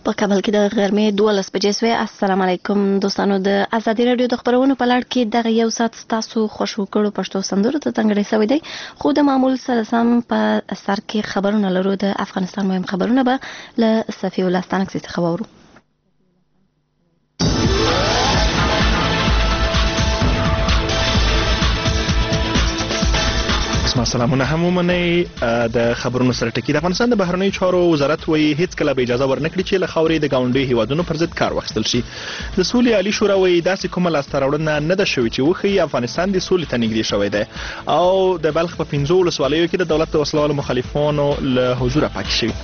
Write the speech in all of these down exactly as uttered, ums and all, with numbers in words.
په کابل کې د غرمې دولس بجې سوې. السلام علیکم دوستانو. د ازادي رادیو د خبرونو په لړ کې دغه یو ساعت ستاسو خوښو کړو پښتو سندرو ته ځانګړی شوی دی، خو د معمول سره سم په سر کې خبرونه لرو. د افغانستان مهم خبرونه به له صفي الله ستانکزي څخه واورو. سلامونه هم ومنئ. د خبرونو سره ټکی. د افغانستان د بهرنیو چارو وزارت وایي هیڅ کله به اجازه ورنکړي چې له خاورې د ګاونډیو هیوادونو پر ضد کار واخیستل شي. د سولې عالي شورا وایي داسې کومه لاسته راوړنه نه ده شوې چې وښیي افغانستان د سولې ته نږدې شوی دی، او د بلخ په پنځو ولسوالیو کې د دولت د وسلوالو مخالفانو له حضوره پاکې شوي.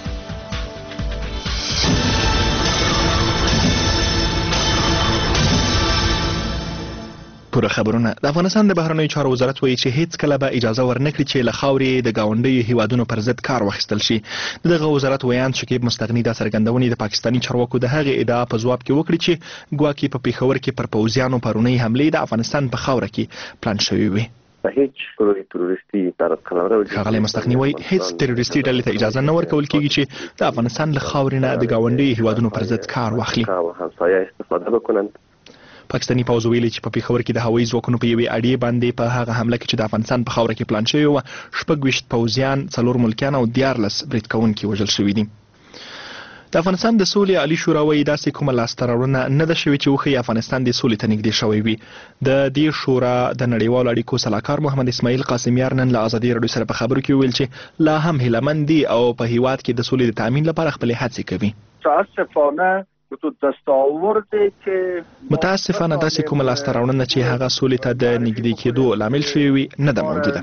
پوره خبرونه. د افغانستان د بهرنیو چارو وزارت وایي چې هیڅ کله به اجازه ورنکړي چې له خاورې د ګاونډیو هیوادونو پر ضد کار واخیستل شي. دغه وزارت ویاند شکیب مستغني دا څرګندونې د پاکستاني چارواکو د هغې ادعا په ځواب کې وکړي چې ګواکې په پیښور کې پر پوځیانو پرونۍ حملې د افغانستان په خاوره کې پلان شوې وي. ښاغلی مستغني وایي هیڅ تروریستي ډلې ته اجازه نه ورکول کېږي چې د افغانستان له خاورې نه د ګاونډیو هیوادونو پر ضد کار واخلي. پاکستاني پوځ ویلي چې په پیښور کې د هوایي ځواکونو په یوې اډې باندې په هغه حمله کې چې د افغانستان په خاوره کې پلان شوې وه، شپږ ویشت پوځیان، څلور ملکیان او دیارلس برید کوونکي وژل شوي دي. د افغانستان د سولې عالي شورا وایي داسې کومه لاسته راوړنه نه ده شوې چې وښیي افغانستان د سولې ته نږدې شوی وي. د دې شورا د نړیوالو اړیکو سلاکار محمد اسماعیل قاسمیار نن له ازادي راډیو سره په خبرو کې وویل چې لا هم هیلهمند دي او په هیواد کې د سولې د تامین لپاره خپلې هڅې کوي. متاسفانه متاسفانه داسې کومه لاسته راوړنه چې هغه سولې ته د نږدې کېدو لامل شوې وي نه ده موجوده.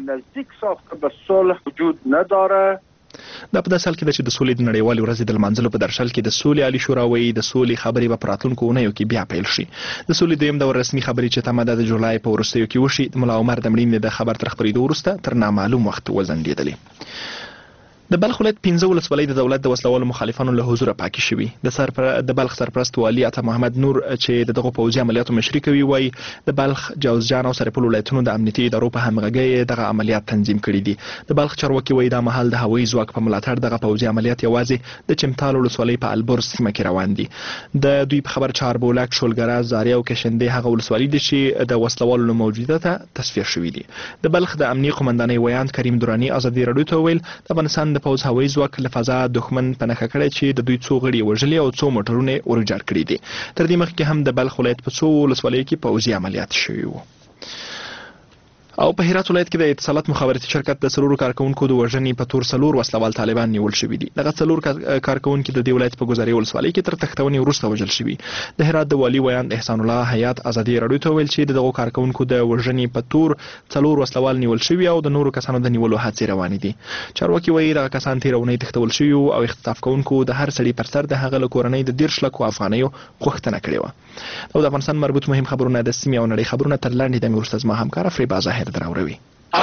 دا په داسې حال کې ده چې د سولې د نړیوالې ورځې د لمانځلو په درشل کې د سولې عالي شورا وایي د سولې خبرې به په راتلونکو اونیو کې بیا پیل شي. د سولې دویم دور رسمي خبرې چې تمه ده د جولای په وروستیو کې وشي. د ملا عمر د مړینې د خبر تر خپرېدو وروسته تر نامعلوم وخت وځنډېدلې. د بلخ ولایت پنځه ولسوالۍ د دولت د وسلوالو مخالفانو له حضوره پاکې شوي. د سرپر د بلخ سرپرست والي عطا محمد نور چې د دغو پوځي عملیاتو مشري کوي وایي د بلخ، جوزجان او سرپل ولایتونو د امنیتي ادارو په همغږۍ دغه عملیات تنظیم کړي دي. د بلخ چارواکي وایي دا مهال د هوایي ځواک په ملاتړ دغه پوځي عملیات یوازې د چمتال ولسوالۍ په البرز سیمه کې روان دي. د دوی په خبر چاربولک، شولګره، زاریه او کشندې هغه ولسوالۍ دي چې د وسلوالو له موجودیته تصفیه شوي دي. د بلخ د امنیه قومندانۍ ویاند کریم دراني ازادي راډیو ته وویل د افغانستان د پوځ هوایي ځواک له فضا دښمن په نښه کړی چې د دوی څو غړي وژلي او څو موټرونه ور ویجاړ کړي دي. تر دې مخکې هم د بلخ ولایت په څو ولسوالیو کې پوځي عملیات شوي وو. او په هرات ولایت کې د اتصالات مخابراتي شرکت د څلورو کارکونکو د وژنې په تور څلور وسلوال طالبان نیول شوي دي. دغه څلور کارکونکي د دې ولایت په ګذرې ولسوالۍ کې تر تښتونې وروسته وژل شوي. د هرات د والي ویاند احسان الله حیات ازادي راډیو ته ویل چې دغو کارکونکو د وژنې په تور څلور وسلوال نیول شوي او د نورو کسانو د نیولو هڅې روانې دي. چارواکي وایي دغه کسان تېره اونۍ تښتول شوي او اختطاف کوونکو د هر سړي پر سر د هغه له کورنۍ د دېرش لکو افغانیو غوښتنه کړې وه. او د افغانستان مربوط مهم خبرونه د سیمې او نړۍ خبرونه تر لاندې دمې وروسته زما همکاره فریبا ظاهر دراوروي.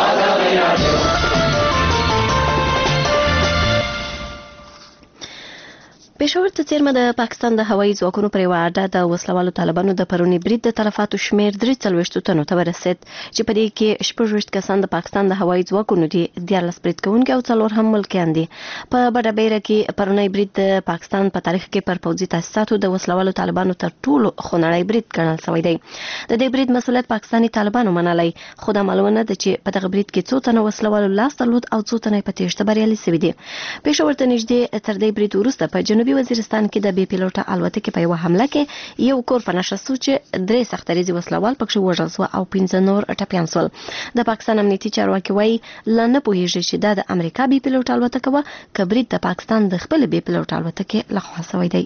پېښور ته څیرمه د پاکستان د هوایي ځواکونو پر یوه اډه د وسلوالو طالبانو د پروني برید د تلفاتو شمېر درې څلوېښتو تنو ته ورسېد چې په دې کې شپږ ویشت کسان د پاکستان د هوایي ځواکونو دي، دیارلس برید کوونکي او څلور هم ملکیان دي. په بډه بیره کې پرونی برید د پاکستان په تاریخ کې پر پوځي تاسیساتو د وسلوالو طالبانو تر ټولو خونړی برید ګڼل شوی دی. د دې برید مسؤلیت پاکستاني طالبانو منلی، خو دا معلومه نه ده چې په دغه برید کې څو تنه وسلوالو لاس درلود او څو تنه په تېښته بریالي شوي دي. پېښور ته نږدې تر دې برید وروسته په جنوبي وزیرستان کې د بې پیلوټه الوتکې په یوه حمله کې یو کور په نښه شو چې درې سختریزې وسلوال پکښې وژل شوه او پنځه نور ټپیان شول. د پاکستان امنیتي چارواکي وایي لا نه پوهېږي چې دا د امریکا بې پیلوټه الوتکه وه که برید د پاکستان د خپلې بې پیلوټه الوتکې لخوا شوی دی.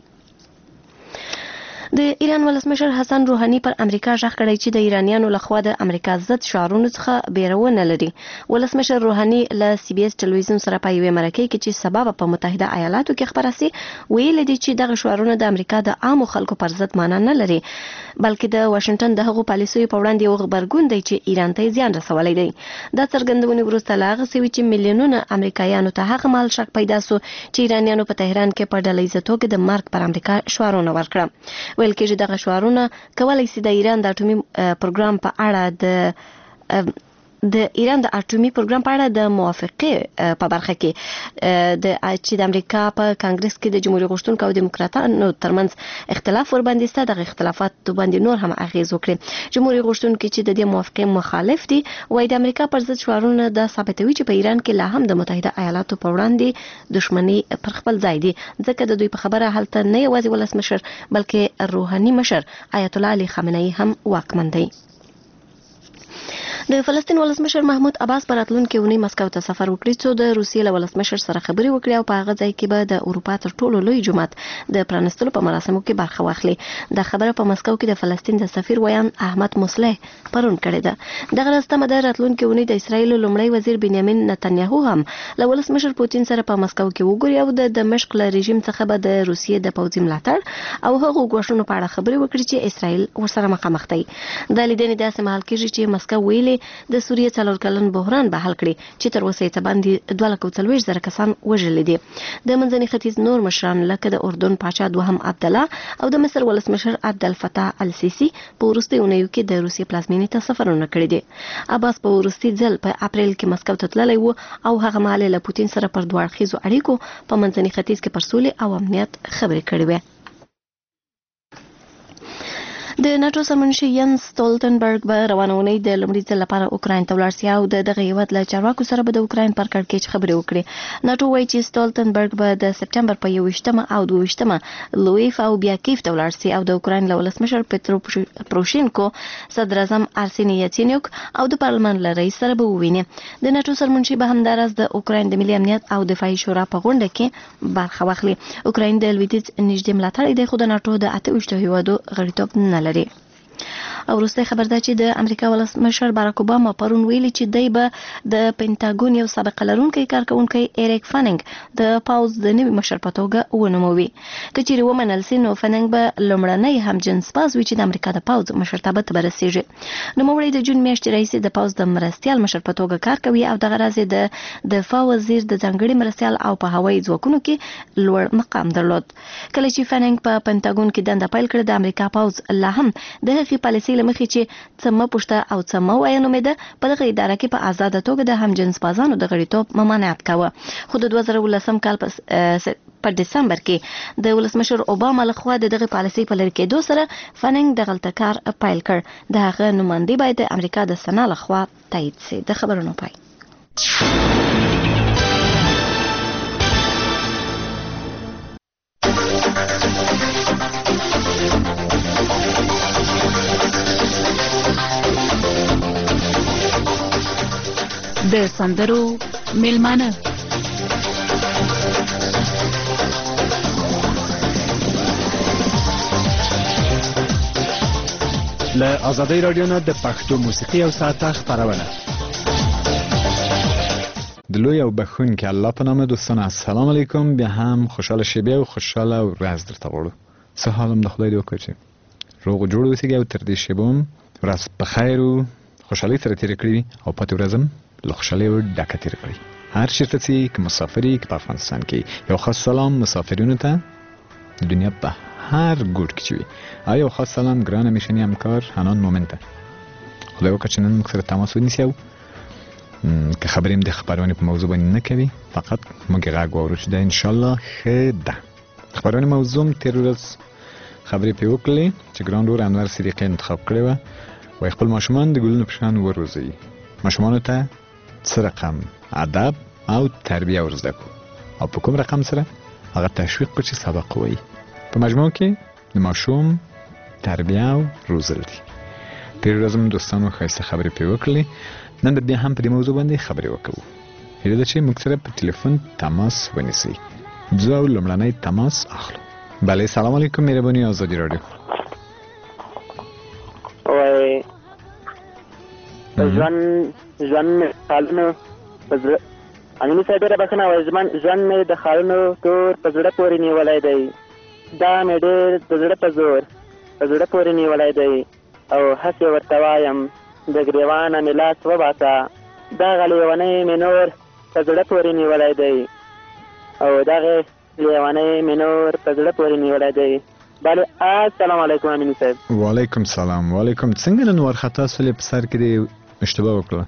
د ایران ولسمشر حسن روحاني پر امریکا ژغ کړی چې د ایرانیانو لخوا د امریکا ضد شعارونو څخه بیرونه لري. ولسمشر روحاني له سی بي اس ټلویزیون سره په یوې مرکې کې چې سبا په متحده ایالاتو کې خپره سي ویلي دي چې دغه شعارونه د امریکا د عامو خلکو پر ضد معنا نه لري، بلکې د واشنګټن د هغو پالیسیو په وړاندې یو غبرګون دی چې ایران ته زیان رسولی دی. دا څرګندونې وروسته له هغه سوي چې میلیونونه امریکایانو ته هغه مال شک پیدا سو چې ایرانیانو په تهران کې په ډله ییزه توګه د مرګ پر امریکا شعارونه ورکړه. ویل کېږي دغه شعارونه کولی سي د ایران د اټومي پروګرام په اړه د د ایران د اټومي پروګرام په اړه د موافقه په برخه کې د چې د امریکا په کانګرس کې د جمهوریت غوښتونکو او دیموکراتانو ترمنځ اختلاف ور باندې ستا د اختلافات باندې نور هم اغیز وکړي. جمهوریت غوښتونکو چې د دې موافقه مخالف دي وایي د امریکا پر ضد شعارونه د ثابتوي چې په ایران کې لا هم د متحده ایالاتو په وړاندې دښمنی پر خپل ځای دي، ځکه د دوی په خبره هلته نه یوازې ولسمشر بلکې روحاني مشر آیت الله علي خامنه‌ای هم واکمن دی. د فلسطین ولسمشر محمود عباس په راتلونکي اونۍ مسکو ته سفر وکړي څو د روسیې له ولسمشر سره خبرې وکړي او په هغه ځای کې به د اروپا تر ټولو لوی جومات د پرانستلو په مراسمو کې برخه واخلي. دا خبره په مسکو کې د فلسطین د سفیر ویان احمد مصلح پرون کړې ده. دغه راستمه د راتلونکي اونۍ د اسرایل لومړی وزیر بنیامین نتنیاهو هم له ولسمشر پوتین سره په مسکو کې وګوري او د دمشق له رژیم څخه به د روسیې د پوځي ملاتړ او هغو ګواښونو په اړه خبرې وکړي چې اسرایل ورسره مخامخ دی. د لیدنې داسې مهال کېږي چې مسکو ویلي د سوریې څلور کلن بحران به حل کړي چې تر اوسه یې باندې دوه لک او څلوېښت زره کسان وژلي دي. د منځني ختیځ نور مشران لکه د اردن پاچا دوهم عبدالله او د مصر ولسمشر عبدالفتاح السیسی په وروستیو اونیو کې د روسیې پلازمینې ته سفرونه کړي دي. عباس په وروستي ځل په اپریل کې مسکو ته تللی و او هغه مهال له پوتین سره پر دوه اړخیزو اړیکو په منځني ختیځ کې پر سولې او امنیت خبرې کړې وې. د ناتو سرمنشي ینس ستولتنبرګ به روانه اونۍ د لومړي ځل لپاره اوکراین ته ولاړ سي او د دغه هیواد له چارواکو سره به د اوکراین پر کړکېچ خبرې وکړي. ناتو وایي چې ستولتنبرګ به د سپټمبر په یوویشتمه او دوه لویف او بیا کیف ته ولاړ سي او د اوکراین له ولسمشر پترو پروشینکو، صدر اعظم ارسینی یاتسینیوک او د پارلمان له رئیس سره به وویني. د ناتو سرمنشي به همداراز د اوکراین د ملي امنیت او دفاعي شورا په غونډه کې برخه واخلي. اوکراین د لویدیځ نږدې ملاتړی دی خو د ناتو د اته ویشتو هیوادو غړیتوب نه لري. او وروستی خبر ده چې د امریکا ولسمشر باراک اوباما پرون ویلي چې دی به د پینټاګون یو سابقه لرونکی کارکونکی ایریک فننګ د پاوز د نوي مشر په توګه ونوموي. که چیرې ومنل سي نو فننګ به لومړنی همجنسباز وي چې د امریکا د پاوز مشرتابه ته به رسیږي. نوموړی د جون میاشتې راهیسې د پاوز د مرستیال مشر په توګه کار کوي او دغه راز د دفاع وزیر د ځانګړي مرستیال او په هوایي ځواکونو کې لوړ مقام درلود. کله چې فننګ په پینټاګون کې دنده پیل کړه د امریکا پاوز لا هم د هغې پالیسۍ له مخې چې څه مه پوښته او څه مه وایه نومېده په دغه اداره کې په ازاده توګه د همجنسبازانو د غړیتوب ممانعت کاوه. خو د دوه زره اوولسم کال په ډسمبر کې د ولسمشر اوباما لخوا د دغه پالیسۍ په لرې کېدو سره فننګ د غلطه کار پیل کړ. د هغه نمایندې باید د امریکا د سنا لخوا تایید سي. د خبرونو پای. د سندرو میلمانه له آزادۍ رادیو نه د پښتو موسیقي او ساعته خپرونه. د لوی او بخښونکي الله په نامه دوستان السلام علیکم. بیا هم خوشحاله شبیه او خوشحاله ورځ درته غواړو. څه حال هم د خدای دې وکړي چې روغ جوړ اوسئ او تر دې شیبه هم ورځ په خیر او خوشحالۍ سره تېره کړي او پاتې ورځ هم له خوشحالۍ ډکه تېره کړي. هر چېرته چې که مسافري که په افغانستان کې یو خاص سلام مسافرینو ته د دنیا په هر ګوټ کې چې وي. یو خاص سلام ګران میشني همکار حنان مومن ته. خدای وکړه چې نن موږ سره تماس ونیسي او که خبرې هم د خبرونې په موضوع باندې نه کوي فقط موږ یې غږ واورو چې دا انشاءالله ښه ده. خبرونې موضوع هم تېره ورځ خبرې پرې وکړلې چې ګران ورور انور صدیقي انتخاب کړې وه. وایي خپل ماشومان د ګلونو په شان وروزئ. ماشومانو ته څه رقم ادب او تربیه ورزده کړو او په کوم رقم سره هغه تشویق کړو چې سبق ووایي. په مجموع کې د ماشوم تربیه او روزل دي. تېره ورځ هم دوستانو ښایسته خبرې پرې وکړلې. نن به بیا هم په دې موضوع باندې خبرې وکړو. هیله ده چې موږ سره په ټلیفون تماس ونیسئ. ځو او لومړنی تماس اخلو. بله سلام علیکم مهرباني آزادي رادیو. وای ځوان ځوان خالونو په زړه امیني صاحب ډېره بخښنه وایي ځوان ځوان مې د خالونو تور په زړه پورې نیولی دی. دا مې ډېر د زړه په زور په زړه پورې نیولی دی او هسې ورته وایم د ګریوانه مې لاس وباسه. دغه لیونی مې نور په زړه پورې نیولی دی او دغه لیونی مې نور په زړه پورې نیولی دی. بله السلام علیکم امیني صاحب. وعلیکم سلام. وعلیکم. څنګه نن وارخطا سولې په سر کې دې اشتباه وکړه؟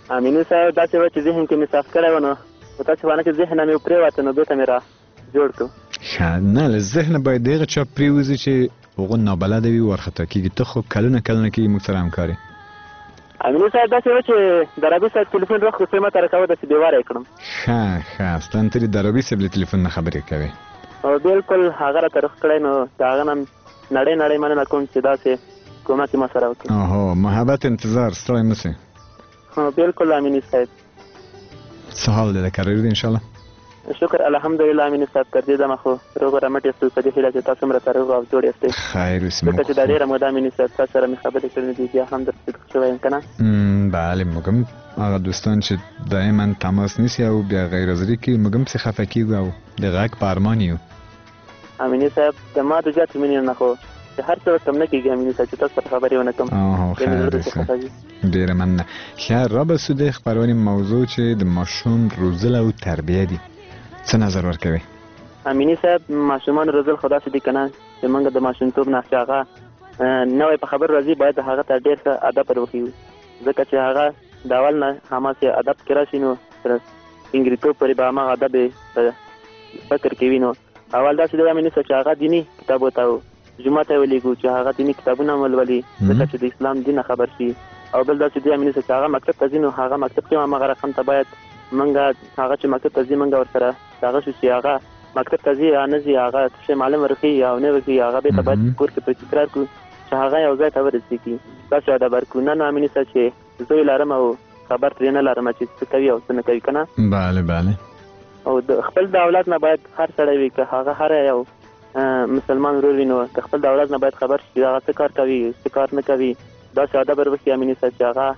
امیني صاحب داسې و چې ذهن کې مې صاف کړی و نو په تاسې وانه چې ذهن مې پرېوته نو بېرته مې را جوړ کړو. ښه نه له ذهنه باید دغه چا پرېوځي چې هغه نابلده وي وارخطا کېږي. ته خو کلونه کلونه کېږي موږ سره همکاري. امیني صاحب داسې و چې د رابي صاحب تلیفون روغ خو ما ته راکاوه داسې بېواره یې کړم. ښه ښه ستان ته د رابي صاحب له تلیفون نه خبرې کوې؟ او بلکل هغه راته روغ کړی نو د هغه نه نړۍ نړۍ مننه کوم چې داسې کومک یې ما سره وکړي. اوهو محبت انتظار ستړی مه سې. هو بلکل امیني صاحب. څه حال دی د کراري دی انشاءالله؟ شکر الحمدلله امیني صاحب تر دې دمه خو روغ رمټ یاستو په دې هیله چې تاسو هم راته روغ او جوړ یاستئ. خیر اوسې ځکه چې دا ډېره موده امیني صاحب تاسو سره مې خبرې کړې دي بیا هم درته صدق شوی یم که نه. بله موږ هم هغه دوستان چې دایما تماس نیسي او بیا غیر حاضري کوي موږ هم پسې خفه کېږو او د غږ په ارمان یو. امیني صاحب د ما د زیاتې مینې نه خو چې هر څه ورته نه کېږي امیني صاحب چې تاسو سره خبرې ونه کړم. اوهو خیر اوسې ډېره مننه. ښه رابسو د خپرونې موضوع چې د ماشوم روزل او تربیه دي څه نظر ورکوي؟ امیني صاحب ماشومان روزل خو داسې دي که نه چې موږ د ماشومتوب نه چې هغه نوی په خبر راځي باید هغه ته ډېر ښه ادب ور وښیو ځکه چې هغه د اول نه هماسې ادب کې راشي نو تر انګریتوب پورې به هماغه ادب یې په فکر کې وي. نو اول داسې دی امیني صاحب چې هغه دیني کتاب ته جومات ته یې ولېږو چې هغه دیني کتابونه هم ولولي ځکه چې د اسلام دین خبر شي. او بل داسې دی امیني صاحب چې هغه مکتب ته ځي نو هغه مکتب کې هم هماغه رقم ته باید منګه هغه چې مکتب ته ځي منګه ورسره هغه شو چې هغه مکتب ته ځي یا نه ځي هغه څه معلم ورښيي او نه ورښيي هغه بېرته باید کور کې پرې تکرار کړو چې هغه یو ځای ته ورسېږي. داسې ادب ورکړو. نه نه امیني صاحب چې زوی لرم او خبر ترې نه لرم چې څه کوي او څه نه کوي که نه. بله بله. او د خپل د اولاد نه باید هر سړی وي که هغه هر یو مسلمان ورور وي نو د خپل د اولاد نه باید خبر شي هغه څه کار کوي څه کار نه کوي. داسې ادب ور وښي امیني صاحب چې هغه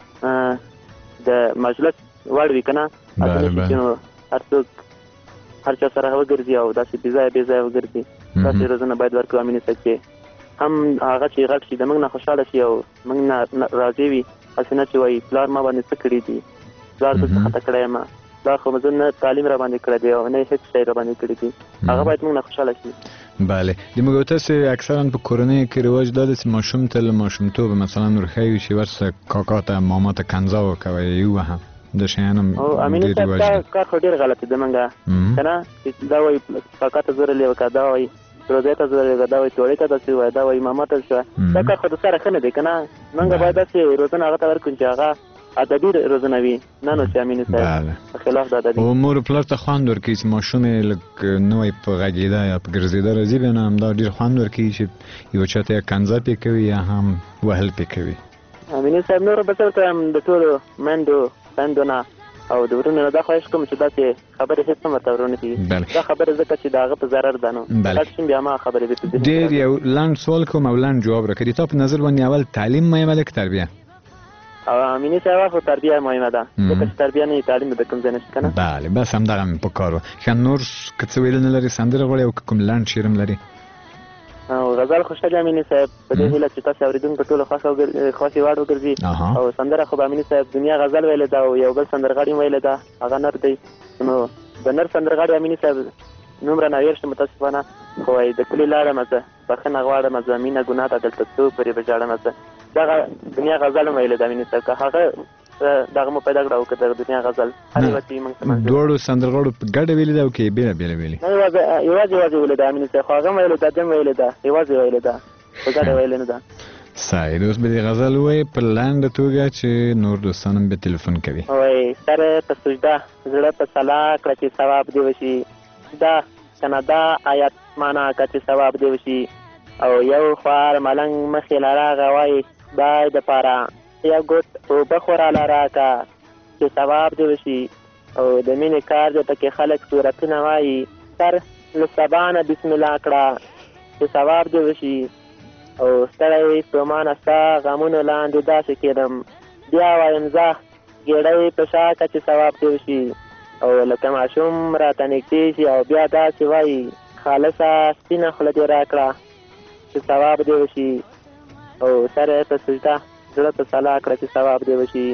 د مجلس وړ وي که نه. بله بله. نو هر څوک هر چا سره وګرځي او داسې بې ځایه بې ځایه وګرځي. داسې روزنه باید ورکړو امیني صاحب چې هم هغه چې غټ شي د موږ نه خوشحاله شي او موږ نه راضي وي. هسې نه چې وایي پلار ما باندې څه کړي دي پلار زه څه خطا کړی یم پلار خو زه نه تعلیم را باندې کړی دی او نه هېڅ شی را باندې کړي دي هغه باید موږ نه خوشحاله شي. بله د موږ تاسې اکثرا په کورنیو کې رواج دا ده چې ماشوم ته له ماشومتوبه مثلا ورښیي چې ورسه کاکا ته ماما ته کنځا وکوئ یې ووهم د شیانو امیني صاحب دا کار خو ډېر غلط دی موږ که نه چې دا وایي کاکا ته زورلې وکړه دا وایي روزۍ ته زورلې وکړه دا وایي توړۍ ته داسې ووایه دا وایي ماما ته شوه دا کار خو د سره ښه نه دی که نه. موږ باید داسې روزنه هغه ته ورکړو چې هغه ادبي روزنه وي نه نو چې امیني صاحب په خلاف د ادبي. او مور پلار ته خوند ورکوي چې ماشوم یې لږ نوی په غږېده یا په ګرځېده راځي بیا نو همدا ډېر خوند ورکوي چې یو چا ته یا کنځا پې کوي یا هم وهل پې کوي. امیني صاحب نورو به څه ورته وایم د ټولو میندو خویندو نه او د ورونو نه دا خواهش کوم چې داسې خبرې هېڅ هم ورته ورونه کړي. دا خبره ځکه چې د هغه په ضرر ده نو غټ شي بیا هماغه خبرې بېرته ډېر یو لنډ سوال کوم او لنډ جواب راکړي. تا په نظر باندې اول تعلیم مهمه ده که تربیه؟ او امیني صاحب خو تربیه مهمه ده ځکه چې تربیه نه وي تعلیم به د کوم ځای نه شي که نه. بله بس همدغه مې په کار و. ښه نور که څه ویلو نه لري سندره غواړي او که کوم لنډ شعر هم لري؟ او غزل خوشحال امیني صاحب په دې هیله چې تاسو اورېدونکو ټولو خوښې وړ وګرځي. او سندره خو به امیني صاحب دنیا غزل ویلې ده او یو بل سندرغاړي هم ویلې ده هغه نر دی. نو د نر سندرغاړي امیني صاحب نوم رانه هېر شو متاسفانه خو وایي د کلي لاړمه زه بښنه غواړمه زه مینه ګناه ده دلته څو پورې به ژاړمه زه. دغه دنیا غزل هم ویلې ده امیني صاحب که هغه دغه مو پیدا کړه او که د دنیا غزل هر یوه چې موږ دواړو سندرغاړو په ګډه ویلې ده او که یې بېله بېله ویلې؟ نه یوازې یوازې یوازې ویلې ده امیني صاحب خو هغه هم ویلې ده ده هم ویلې ده یوازې ویلې ده په ګډه ویلې نه ده. صحیح اوس به دې غزل ووایي په لنډه توګه چې نور دوستان هم بیا تلیفون کوي. وایي سر په سجده زړه په سلا کړه چې ثواب دې وشي دا که نه دا آیت معنا کړه چې ثواب دې وشي او یو خوار ملنګ مخې له راغه وایي خدای دپاره یو ګوت اوبه خو راله راکړه چې ثواب دې وشي او د مینې کار دی پکې خلک صورتونه وایي سر له سبا نه بسم الله کړه چې ثواب دې وشي او ستړی ستومانه ستا غمونو لاندې داسې کېدم بیا وایم زه ګېډۍ په شا کړه چې ثواب دې وشي او لکه ماشوم راته نږدې شي او بیا داسې وایي خالصه سپینه خوله دې راکړه چې ثواب دې وشي او سر یې په سجده زړه په سلا کړه چې ثواب دې وشي.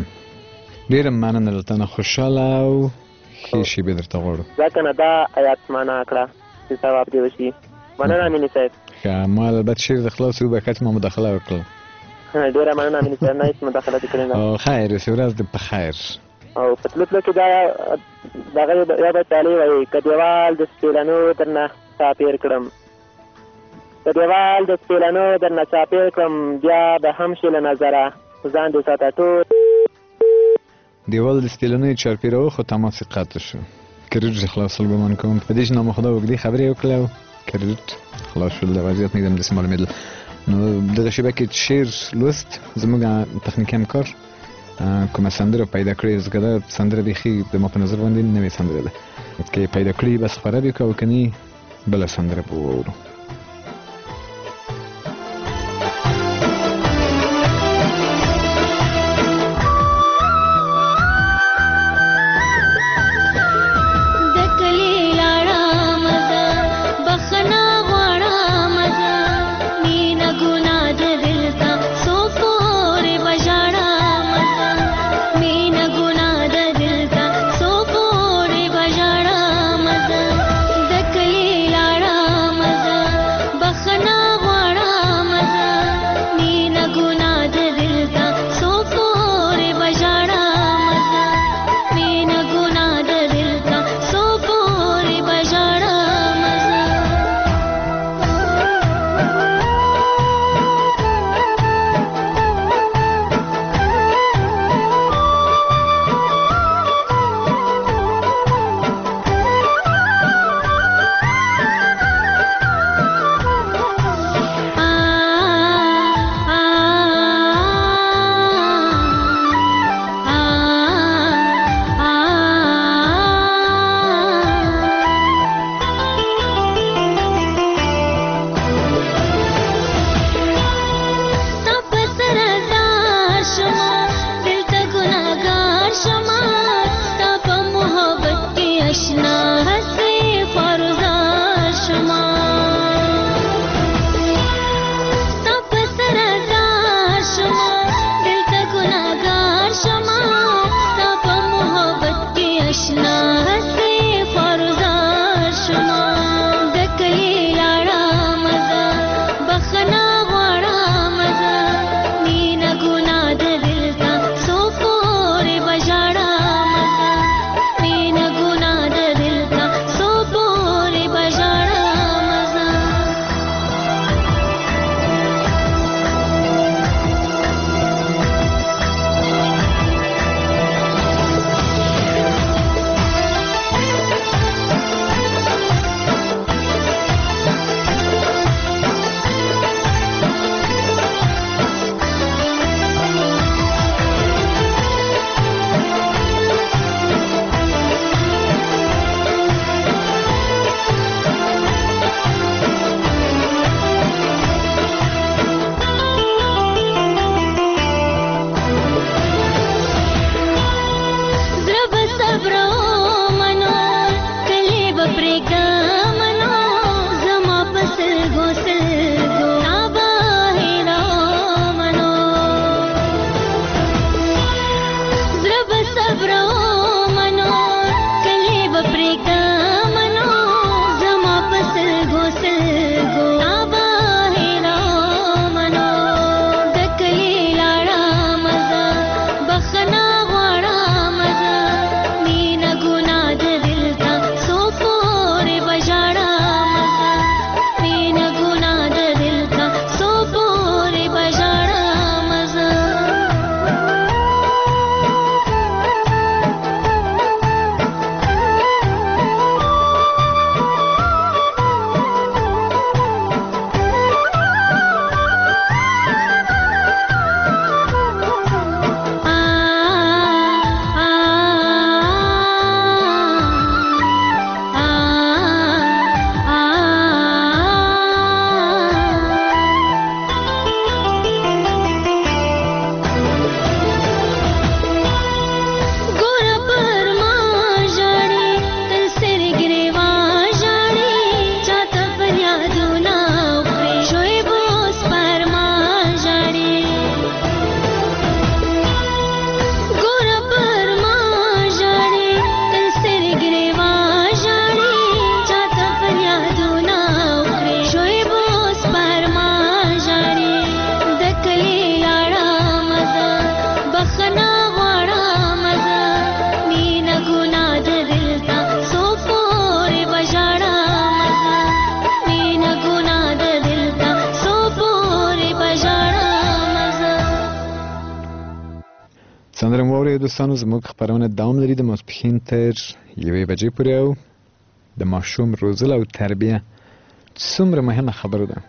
ډېره مننه له تنه خوشحاله او ښې شېبې درته غواړو. ځکه نه دا آیات معنا کړه چې ثواب دې وشي. مننه امیني صاحب. ښه ما البته شعر د خلاص وبښه چې ما مداخله وکړله. ډېره مننه امین صاحب نه هېڅ مداخله دې کړې نه. او خیر اوسې، ورځ دې په خیر. او په تلو تلو کې دا دغه یو به چالې وایي که دیوال د سپېلنو درنه چاپېر کړم، که دیوال د سپېلنو درنه چاپېر کړم، بیا به هم شي له نظره ځان دې ساته ټول. دیوال د سپېلنو یې چاپېراوه خو تماس یې قطع شو. کریډ یې خلاصول ګمان کوم. په دې چې نامخدا اوږدې خبرې وکړې او کریډ خلاص شول. د وضعیت نه دم داسې معلومېدل. نو دغه شیبه کې شعر لوست زموږ تخنیکي همکار کومه سندره پیدا کړې زګده سندره بیخي د ما په نظر باندې نوې سندره ده که پیدا کړې بس خبره به کو کني بل سندره په وورو. مزه دوستانو زموږ خپرونه دوام لري د ماسپښین تر یوې بجې پورې او د ماشوم روزل او تربیه څومره مهمه خبره ده.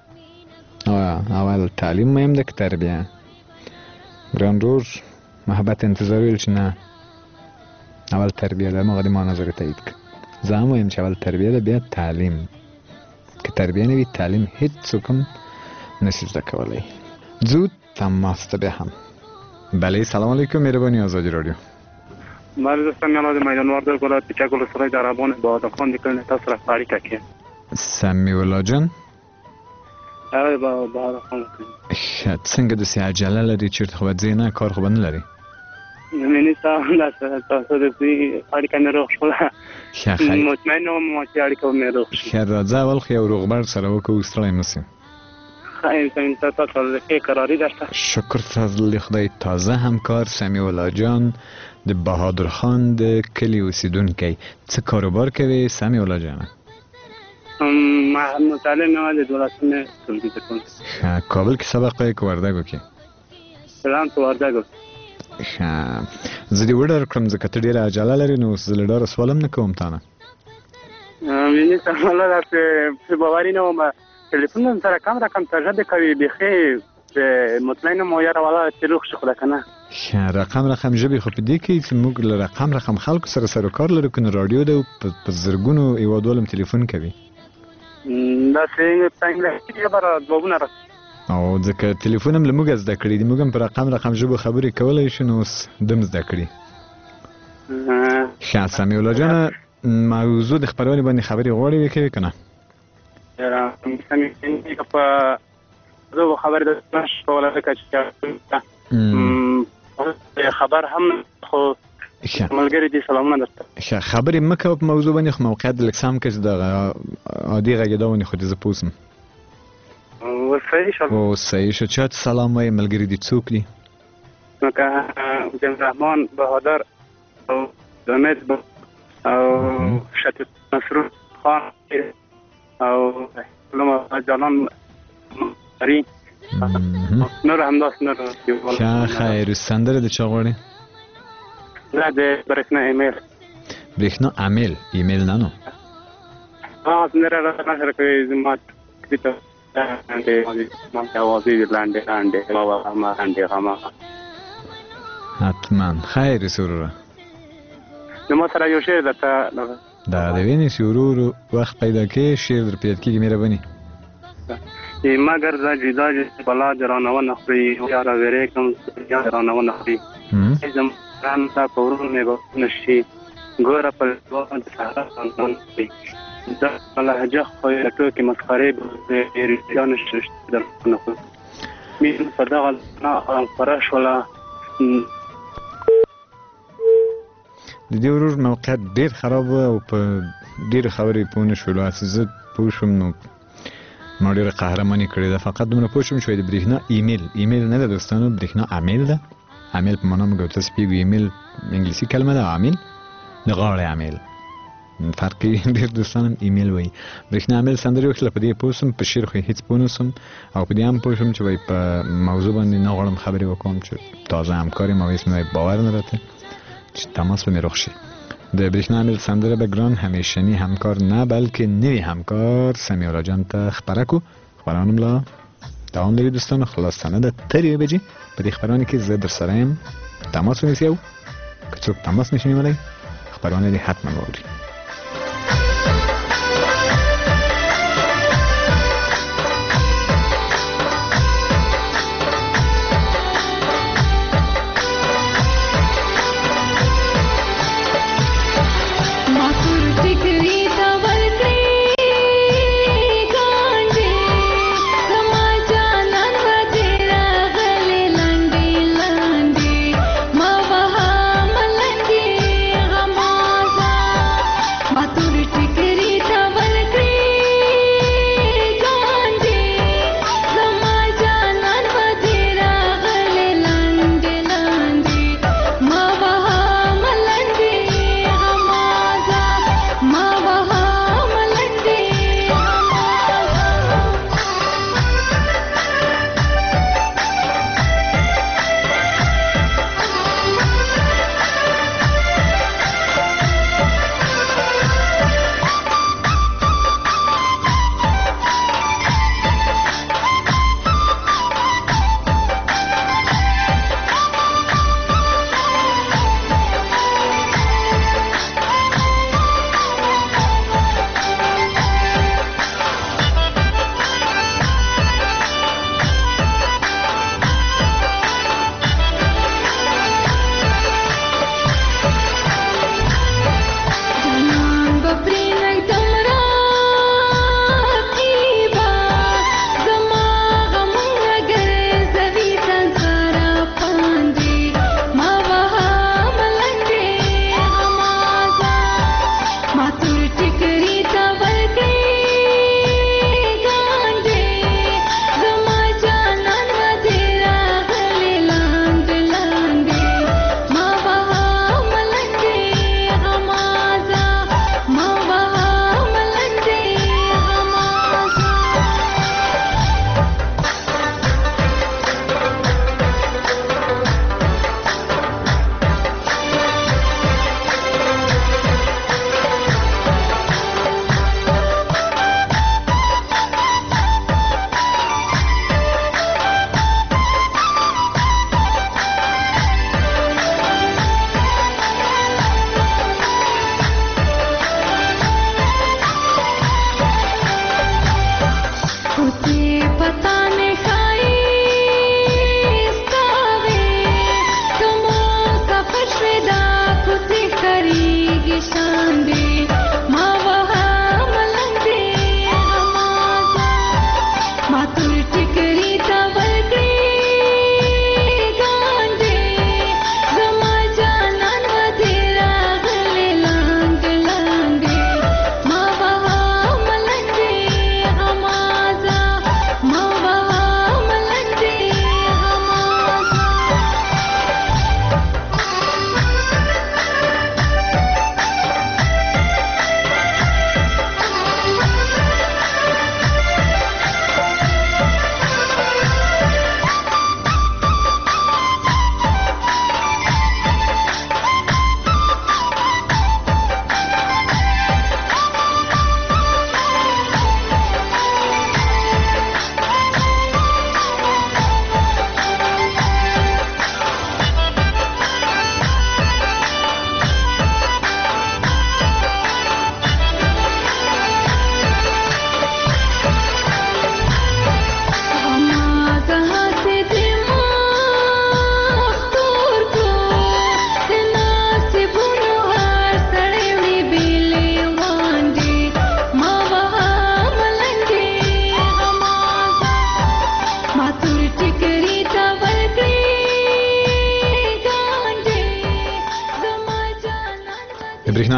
اول تعلیم مهم ده که تربیه؟ ګران ورور محبت انتظار ویل چې نه، اول تربیه ده. ما ما نظر تایید که زه هم وایم چې اول تربیه ده بیا تعلیم. که تربیه نه وي تعلیم هیڅ څوک هم نشي زده کولی. زود تماس ته بیا هم. بله سلام علیکم، مهربانی آزادی رادیو. بله دوستان، من از میدانوار در ولایت پیچک ولسوالۍ د عربان بهادر خان د کلي تاسو سره په اړیکه کې. سمیع الله جان. هغه به بهادر خان ښه، څنګه داسې عجله لري؟ چېرته خو به ځې نه؟ کار خو به نه لري؟ منې تاسو د دې اړیکه مې روغ شوله. ښه ښه، مطمئن وم چې اړیکه مې روغ شي. ښه راځه اول خو یو روغبړ سره وکړو، ستړی مه سې. خیلی تاسو ته قراری داشته. شکر فضل خدای. تازه همکار سمیع الله جان د بهادر خان د کلي اوسیدونکی. څه کاروبار کوي سمیع الله جان؟ ما مطالعه نه د دولتونه ټولګي ته کوم. ښه، کابل کې سبق کوي که وردګو کې؟ فلان په وردګو. ښه، زه دې وډار کړم ځکه ته ډېره عجله لرې، نو اوس زه له ډاره سوال هم نه کوم تا نه. منې ته والله داسې باوري نه وم. تلیفون هم سره کم رقم تجربه کوي بیخي مطمئنم و یاره والا چې روغ شي خو ده که نه. ښه، رقم رقم ژبې خو په دې کې چې موږ له رقم رقم خلکو سره سر و کار لرو که نه راډیو ده په زرګونو هېوادوال هم تلیفون کوي. داسې په انګلیسي ژبه را ځوابونه راسي. او ځکه تلیفون هم له موږ زده کړي دي، موږ هم په رقم رقم ژبو خبرې کولی شو، نو اوس دم زده کړي. ښه سمیع الله جانه، موضوع د خپرونې باندې خبرې غواړې وکړې که نه؟ په زه خبر د نش په ولا کې چې خبر هم خو ملګری دي سلامونه درته. ښه، خبرې مه کوه په موضوع باندې، خو موقعیت د لږ سم کړه چې دغه عادي غږېدونې خو دې زه پوه سم. اوس صحیح شو؟ اوس صحیح شو. چا ته سلام وایې؟ ملګري دي څوک دي؟ لکه جمال رحمان بهادر او امید او شتیت مسرور خان او لما جانان مری نور همداس نور. ښه خیر، سندره د چا غواړې؟ نه د برېښنا ایمیل. برېښنا امیل ایمیل نه نو ها سندره را نشر کوي زما کړه لاندې ما اوازې لاندې لاندې ما ما لاندې ما حتما. خیر سروره، نو ما سره یو شعر درته دا د وینې چې ورو ورو وخت پیدا کې شعر در پیدا کېږي مهرباني. مگر زه جدا چې بلا دې رانه ونه خوري یاره وېرېږم یا دې رانه ونه خوري زمران تا په ورونو مې به نشي ګوره په د سهارا خاندان خوري دا لهجه خو یې ټوکې مسخرې به ډېرې نشي در نه خوري مين په دغه نه خپره شوله. د دې ورور موقعیت ډېر خراب و او په ډېرې خبرې پوه نه شولو. هسې زه پوه شوم نو ما ډېره قهرماني کړې ده. فقط دومره پوه شوم چې د برېښنا ایمیل ایمیل نه ده دوستانو، برېښنا امیل ده. امیل په معنا موږ تاسو پیږو، ایمیل انګلیسي کلمه ده، امیل د غاړې امیل فرق یې ډېر دوستان هم ایمیل وایي. برېښنا امیل سندرې وکړله په دې پوه سوم، په شعر خو هېڅ پوه نه سوم او په دې هم پوه شوم چې وایي په موضوع باندې نه غواړم خبرې وکړم چې تازه همکار یم او هېڅ مې باور نه راته چې تماس به مې روغ شي. د برېښنا امیل سندره به ګران همیشني همکار نه بلکې نوي همکار سمیع الله جان ته خپره کړو. خپرونه ملا دوام لري دوستانو، خلاصانه ده تر یوې بجې. په دې خپرونه کې زه در سره یم، تماس ونیسئ او که څوک تماس نشي نیولی خپرونه دې حتما واوري.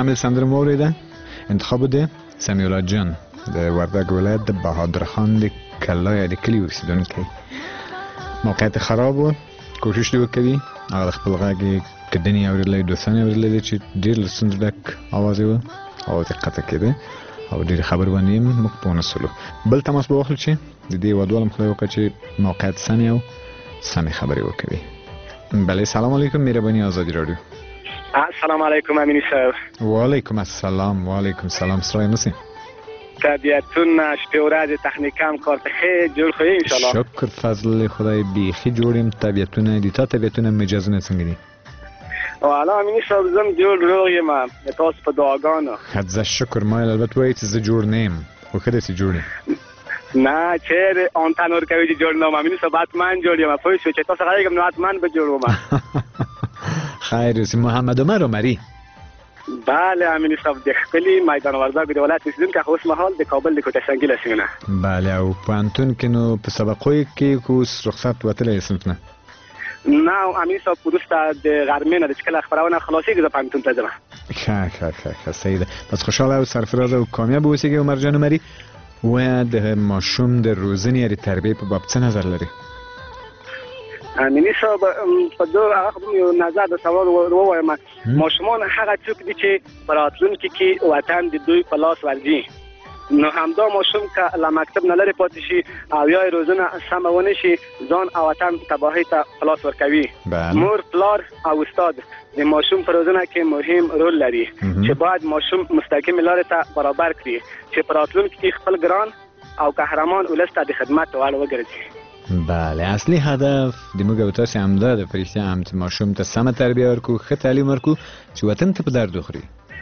کامل سندره مو اوریده. انتخاب ده سمیع الله جان د وردګ ولایت د بهادر خان د کلا یا د کلي اوسیدونکی. موقعیت خراب و، کوشش دی وکړي هغه خپل غږ کډنی اورېدلی دوستان اورېدلی چې ډېر له ستونزو ډک اواز یې و، اواز یې قطع کېده او ډېرې خبرې باندې موږ په ونه سولو. بل تماس به واخلو چې د دې هېوادوالو خدای وکړه چې موقعیت سمې او سمې خبرې وکړي. بله سلام علیکم مهرباني آزادی رادیو. السلام علیکم امینی صاحب. وعلیکم السلام. وعلیکم السلام. سلام نسی طبیعتون شپې ورځې تخنیکم کار ته ښه جوړ خو ان شاء الله. شکر فضل خدای بیخي جوړ یم. طبیعتونه دي تا طبیعتونه مجازونه څنګه دي؟ والا امینی صاحب زم جوړ روغ یم تاسو په دعاګانو. حد شکر ما البته وایي چې زه جوړ نه یم خو ښه داسې جوړ یم. نه چیرې اون تا نور کوي چې جوړ نه یم امینی صاحب حتما جوړ یم پوه شوې چې تاسو غږیږم نو حتما به جوړ وم. خیر اوسې. محمد عمر عمري. بله امینی صاحب د خپلې میدان وردګ د ولایت اوسیدونکی خو اوس مهال د کابل د کوټه سنګي له سیمې نه. بله او پوهنتون کې نو په سبقو کې که اوس رخصت وتلی صنف نه؟ نه امینی صاحب وروسته د غرمې نه چې کله خپرونه خلاصېږي زه پوهنتون ته ځم. ښه ښه ښه ښه صحیح ده. پس خوشحاله او سرفراز او کامیاب اوسېږئ عمر جان عمري. و د ماشوم د روزنې یا د تربیې په باب څه نظر لري؟ امینی صاحب په دغه یو نظر د سوال ووایم. ماشومان هغه څوک دي چې په راتلونکي کې وطن د دوی په لاس ورځي، نو همدا ماشوم که له مکتب نه لرې پاتې شي او یا روزنه سمه ونه شي ځان او وطن تباهۍ ته په لاس ورکوي. مور پلار او استاد د ماشوم په روزنه کې مهم رول لري چې باید ماشوم مستقیم لارې ته برابر کړي چې په راتلونکي کې خپل ګران او قهرمان ولس ته د خدمت وړ وګرځي. بله اصلي هدف د موږ او تاسې همدا ده په رښتیا هم چې ماشوم ته سمه تربیه ورکړو، ښه تعلیم ورکړو چې وطن ته په درد وخوري.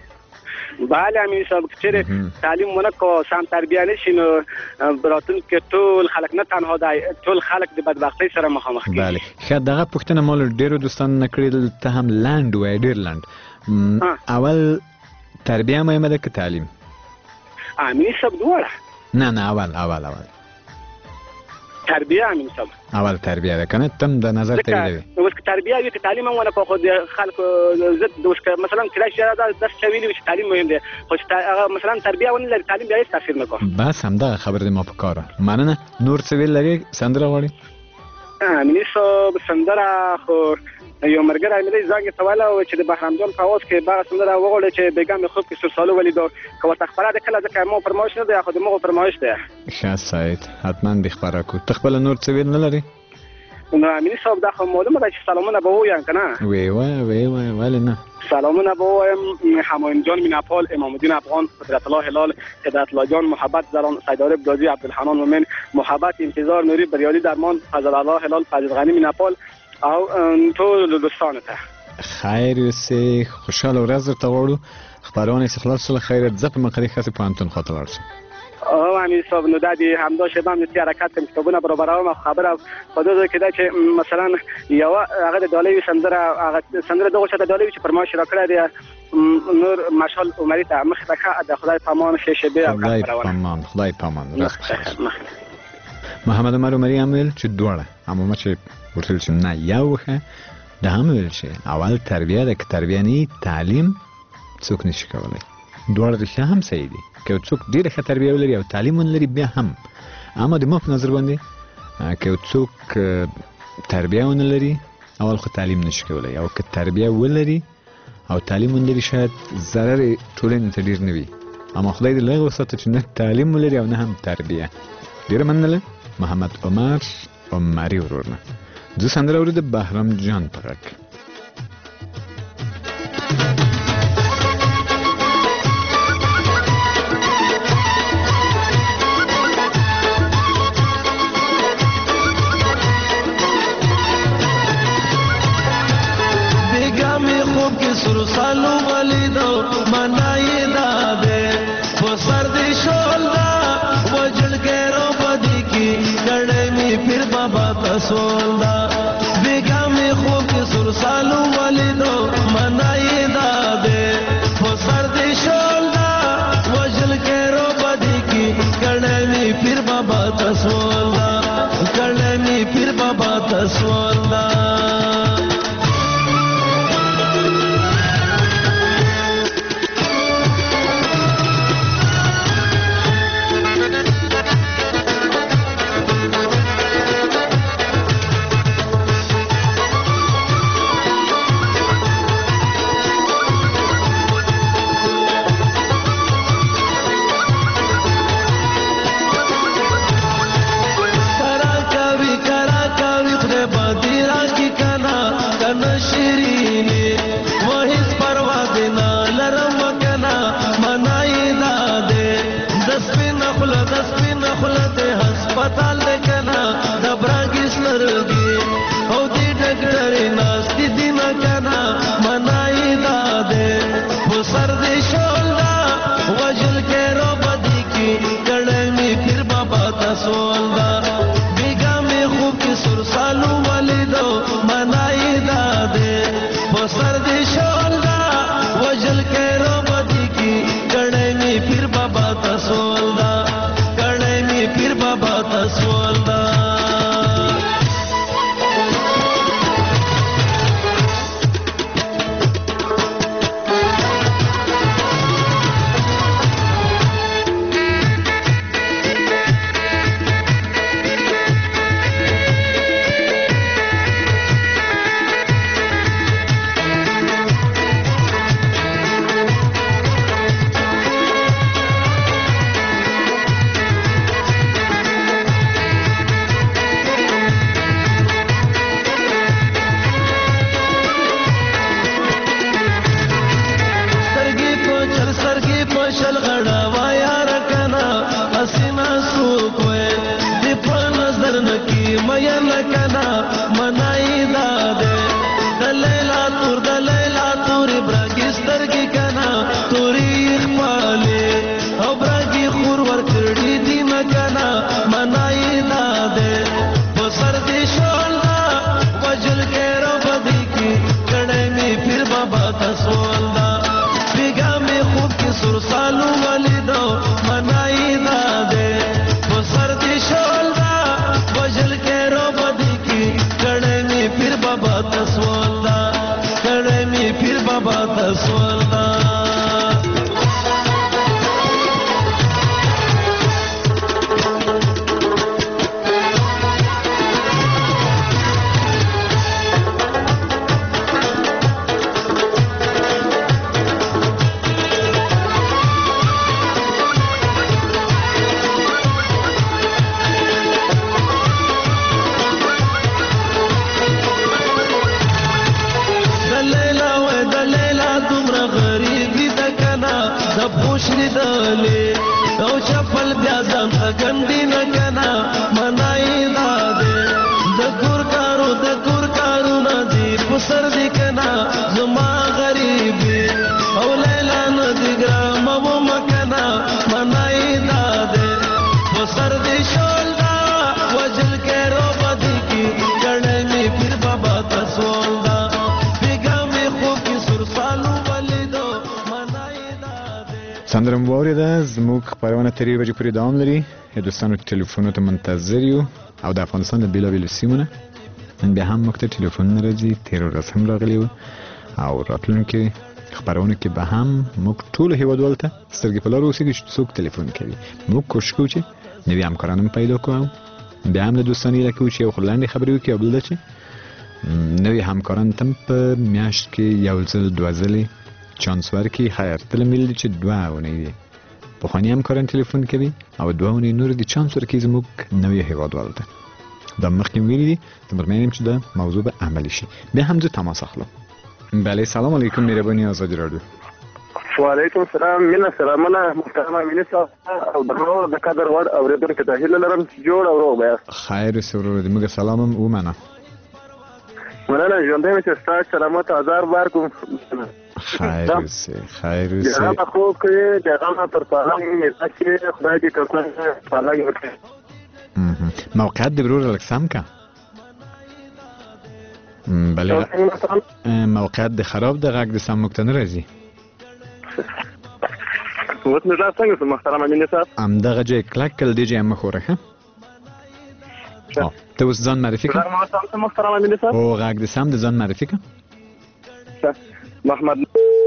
بله امینی صاحب که چیرې تعلیم ونه کړو سم تربیه نه شي نو راتلونکي ټول خلک نه تنها دی ټول خلک د بدبختۍ سره مخامخ کېږي. بله ښه دغه پوښتنه ما له ډېرو دوستانو نه کړې ته هم لنډ وایې ډېر لنډ. اول تربیه مهمه ده که تعلیم؟ امینی صاحب دواړه. نه نه اول اول اول تربیه امین صاحب. اول تربیه ده کنه تم د نظر ته دی. اوس که تربیه وي که تعلیم هم ونه کړو خو د خلکو ضد اوس که مثلا کله چې دا درس چا ویلي وي چې تعلیم مهم دی خو چې هغه مثلا تربیه ونه لري تعلیم بیا هېڅ تاثیر نه کوي. بس همدغه خبره دی ما په کاره. مننه. نور څه ویل لرې سندره غواړې؟ امیني صاحب سندره خو یو ملګری مې دی زنګ یې کولی و چې د بهرام جان په اواز کې دغه سندره وغواړي چې بیګا مې خوب کې سرسالو ولیدو که ورته خپره ده کله ځکه ما فرمایش نه دی خو د مغو فرمایش دی. ښه سعید حتما دې خپره کړو. ته خپله نور څه ویل نه لرې؟ نو امیني صاحب دا خو معلومه ده چې سلامونه به ووایم که نه؟ وی وایه وی وایه ولې نه؟ سلامونه به ووایم همایون جان میناپال، امام الدین افغان، قدرت الله هلال، هدایت الله جان، محبت زران، سیدعارف دازی، عبدالحنان مومن، محبت انتظار نوری، بریالی درمان، فضل الله هلال، فضل غنی میناپال او ټول دوستانو ته. خیر اوسې. خوشحاله ورځ درته غواړو. خپرونه چې خلاص شوله خیرت زه په مقري ښځې پوهنتون خواته لاړ شم. او امین صاحب نو دا د همدا شیبه هم د حرکت کوم کتابونه برابروم خبره په دغه کې دا چې مثلا یو هغه د ډالۍ سندره هغه سندره دغه چې د ډالۍ چې فرمایش راکړه دی نور مشال عمري ته مخ ته د خدای پامان شه شیبه او خدای پامان خدای پامان محمد عمر عمري هم ویل چې دوړه اما چې ورته چې نه یو ښه دا هم ویل چې اول تربیه ده که تربیه نه تعلیم څوک نشي کولای. دوړه رښتیا هم صحیح دي که څوک ډېره ښه تربیه ولري او تعلیم ونه لري بیا هم اما د ما په نظر باندې که څوک تربیه ونه لري اول خو تعلیم نشي کولای او که تربیه ولري او تعلیم ونه لري شاید ضرر ټولنې ته ډېر نه وي اما خدای دې له هغه وساته چې نه تعلیم ولري او نه هم تربیه. ډېره مننه محمد عمر عمري ورور نه. زه سندره اورېده بهرام جان په غږ. سرسالو ولیدو منای داده پسر دی شولدا وجل گیرو بدی کی کڑے می پھر بابا تسولدا بیگا می خوب کی سرسالو ولیدو منای داده پسر دی شولدا وجل گیرو بدی کی کڑے می پھر بابا تسولدا کڑے می پھر بابا تسولدا. بابا تسول دا سندرم واوریده زموږ خپرونه ترې بجې پورې دوام لري. دوستانو ټلیفونو ته منتظر یو او د افغانستان د بیلابیلو سیمو نه نن بیا هم موږ ته ټلیفونونه راځي. تېره ورځ هم راغلي وو او راتلونکې خپرونه کې به هم موږ ټولو هېوادوالو ته سترګې په لار اوسېږي چې څوک ټلیفون کوي. موږ کوشش کوو چې نوي همکاران هم پیدا کړو. بیا هم له دوستانو هیله کوو چې یو خو لنډې خبرې وکړي او بل دا چې نوي همکاران ته هم په میاشت کې یو ځل دوه ځلې چانس ورکړي. خیر تل مې لیدلي چې دوه اونۍ دي پخواني همکاران ټلیفون کوي او دوه اونۍ نور دي چانس ورکړي زموږ نوي هېوادوالو ته. دا مخکې مې ویلي دي زه مطمئن یم چې دا موضوع به عملي شي. بیا هم زه تماس اخلم. بله سلام علیکم مهرباني آزادي راډیو. وعلیکم السلام. مینه سلامونه محترمه مینه صاحب او دغه د قدر وړ اورېدونکو ته هیله لرم چې جوړ او روغ به یاست. خیر اوسې ورور دې موږ سلام هم ومنه. مننه ژوندی یم چې ستا سلامت هزار بار کوم. خیر اوسې خیر اوسې. جهانه خوب کوې جهانه پر پالنګ مې چې خدای دې کړه پالنګ وکړي. موقعیت دې ورور لږ سم که. بله موقعیت دې خراب ده غږ دې سم موږ ته نه راځي. اوس نو دا څنګه محترمه مینه صاحب همدغه ځای کلک کړه دې ځای هم مه ښوره ښه. ته اوس ځان معرفي کړه. محترمه مینه صاحب هو غږ دې سم د ځان معرفي کړه. محمد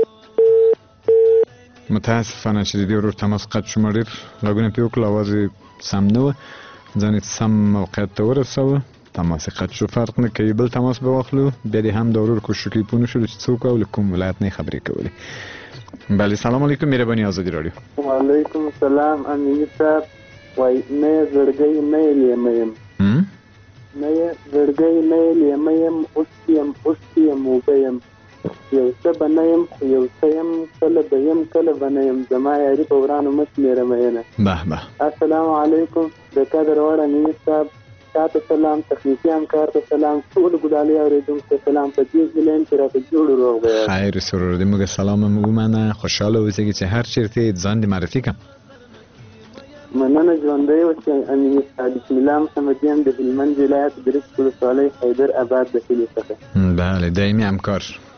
متاسفانه چې د دې ورور تماس قطع شو. ډېر غږونه پرې وکړل اواز یې سم نه وه. ځان یې سم موقعیت ته ورسوه تماس قطع شو. فرق نه کوي بل تماس به واخلو. بیا دې هم د ورور کوشش وکړي پوه نه شولو چې څوک او له کوم ولایت نه یې خبرې کولې. بله سلام علیکم مهرباني آزادي راډیو. وعلیکم السلام امیني صاحب. وایي نه یې زړګی نه یې لیمه یم نه یې زړګی نه یې لیمه یم اوس یم اوس یم اوبه یم یو څه به نه یم خو یو څه یم کله به یم کله به نه یم زما یاري په ورانو مه شمېره مینه. به به السلام علیکم د قدر وړ امیني صاحب تا ته سلام تخنیکي همکار ته سلام ټولو ګلالي اورېدونکو ته سلام په دې ځلین کې راته جوړ روغ به یاست. خیر سرور دې موږ سلام هم ومنه خوشحاله اوسېږي چې هر چېرته یې ځان دې معرفي کړه. مننه ژوندی اوسې امیني صاحب. بسم الله محمد یم د هلمند ولایت درست ولسوالۍ حیدر آباد د کلي څخه. بله دایمي همکار.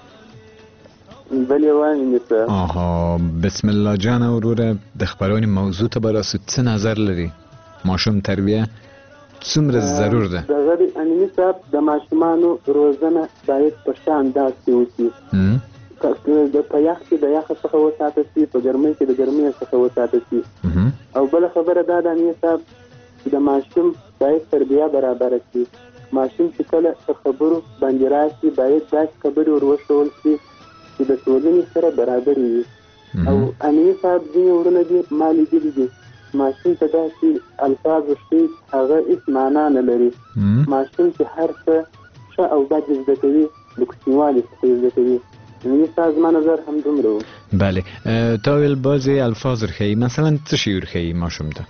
بلې وایي امیني صاحب. آها بسم الله جان وروره د خپرونې موضوع ته به راسو څه نظر لري؟ ماشوم تربیه څومره ضرور ده؟ د غړي امینی صاحب د ماشومانو روزنه باید په ښه انداز کې وشي. د په یخ کې د یخ څخه وساتل شي، په ګرمۍ کې د ګرمۍ څخه وساتل شي. او بل خبره دا ده امینی صاحب چې د ماشوم باید تربیه برابره شي. ماشوم چې کله په خبرو باندې راشي باید داسې خبرې ور وښول شي چې د ټولنې سره برابر وي. او امینی صاحب ځینې وروڼه دي ما لیدلي دي ماشوم ته داسې الفاظ وښيي هغه هېڅ معنا نه لري. ماشوم چې هر څه ښه او بد زده کوي د کوچنیوالي څخه یې زده کوي. امینی صاحب زما نظر همدومره و. بله تا ویل بعضې الفاظ ورښیي، مثلا څه شي ورښیي ماشوم ته؟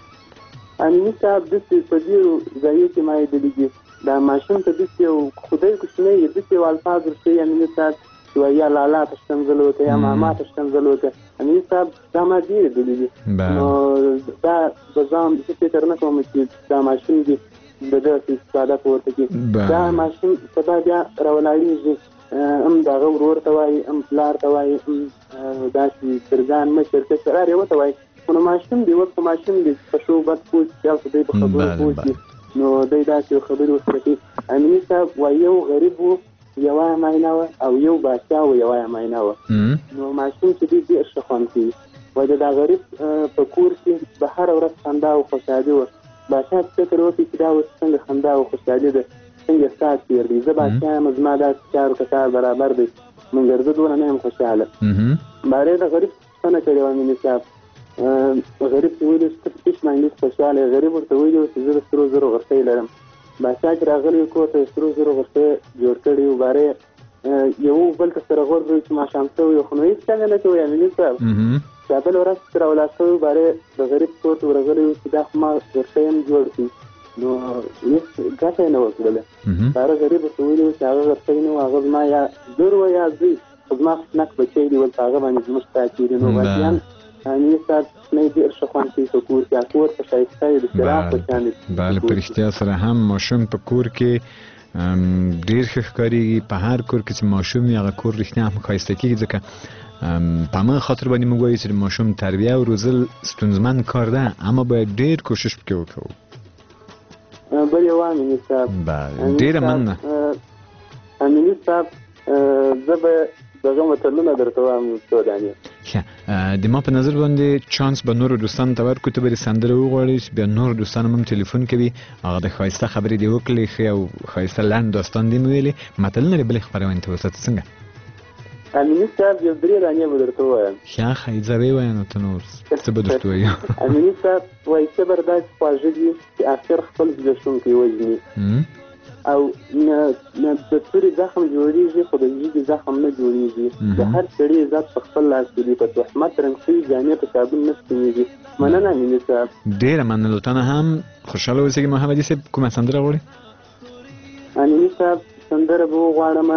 امینی صاحب داسې په ډېرو ځایو کې ما لیدلي دي دا ماشوم ته داسې یو خدای کوچنی یې داسې یو الفاظ ورښیي امینی صاحب چې وایي یا لالا ته ښکنځل وکړه یا ماما ته ښکنځل وکړه. امینی صاحب دا ما ډېر لیدلي دي. نو دا به ځان زه فکر نه کوم چې دا ماشوم دي د ده استفاده په ورته کړي. دا ماشوم سبا بیا راولاړېږي هم د هغه ورور ته وایي هم پلار ته وایي هم داسې ترګان مشر کشر هر یوه ته وایي. خو نو ماشوم دی اوس خو ماشوم دی په ښو بد پوه شي او دی په خبرو پوه شي نو دی داسې خبرې ورسره کوي. امیني صاحب وایي یو غریب و یوه معاینه وه او یو باچا و یوه معاینه وه. نو ماشوم چې دی ډېر ښه خوند کوي. وایي د دا غریب په کور کې به هره ورځ خندا او خوشحالي وه. باچا فکر وکړي چې دا اوس څنګه خندا او خوشحالي ده څنګه ساعت تېر دی. زه باچا یم زما داسې چارو که کار برابر دی مګر زه دونه نه یم خوشحاله. بارې د غریب پوښتنه کړې وه امیني صاحب. غریب ته ویلي چې ته په څه باندې خوشحاله یې. غریب ورته ویلي و چې زه د سرو زرو غرڅۍ لرم. باچا چې راغلی کور ته د سرو زرو غرڅۍ جوړ کړي و. بارې یو بل ته سره غور کړي چې ماښام شوی خو نو هېڅ څنګه نه کوي امیني صاحب. چا بله ورځ چې راولاړ شوی بارې د غریب کور ته ورغلی و چې دا خو ما غرڅۍ هم جوړ کړي نو هېڅ ګټه یې نه وکړله. باره غریب ورته ویلي و چې هغه غرڅۍ نه و هغه زما یا لور وه یا زوی خو زما خشنک بچی دی ول په هغه باندې زموږ ستا کېږي. نو غازیان امیني صاحب نه ډېر ښه خوند کوي په کور کې. کور په ښایسته وي د څراغ په شان دی. بله په رښتیا سره هم ماشوم په کور کې ډېر ښه ښکارېږي. په هر کور کې چې ماشوم وي هغه کور رښتیا هم ښایسته کېږي. ځکه په همغه خاطر باندې موږ وایو چې د ماشوم تربیه او روزل ستونزمن کار ده اما باید ډېر کوشش پکې وکړو. بل یو امیني صاحب ډېره مننه امیني صاحب زه به دغه متلونه درته وایم څو دانې. ښه د ما په نظر باندې چانس به نورو دوستانو ته ورکړو ته به دې سندره وغواړې چې بیا نور دوستان هم تلیفون کوي هغه د ښایسته خبرې دې وکړې ښې او ښایسته لنډ داستان دې مې ویلې متلونه دې بلې خپرونې ته وساتې څنګه؟ امیني صاحب یو درې دانې به درته ووایم. ښه ښه زه به یې وایه نو ته نو څه به درته وایو. امیني صاحب وایي صبر داسې خواږه دي چې اخر خپل زبېښونکی وژني او د تورې زخم جوړېږي خو د ژبې زخم نه جوړېږي. د هر سړي عزت په خپل لاس کې دي. په تهمت رنګ شوي جامې په صابون نه سپینېږي. مننه امیني صاحب. ډېره مننه. تا نه هم خوشحاله اوسېږي محمدي صاحب. کومه سندره غواړې؟ امیني صاحب سندره به وغواړم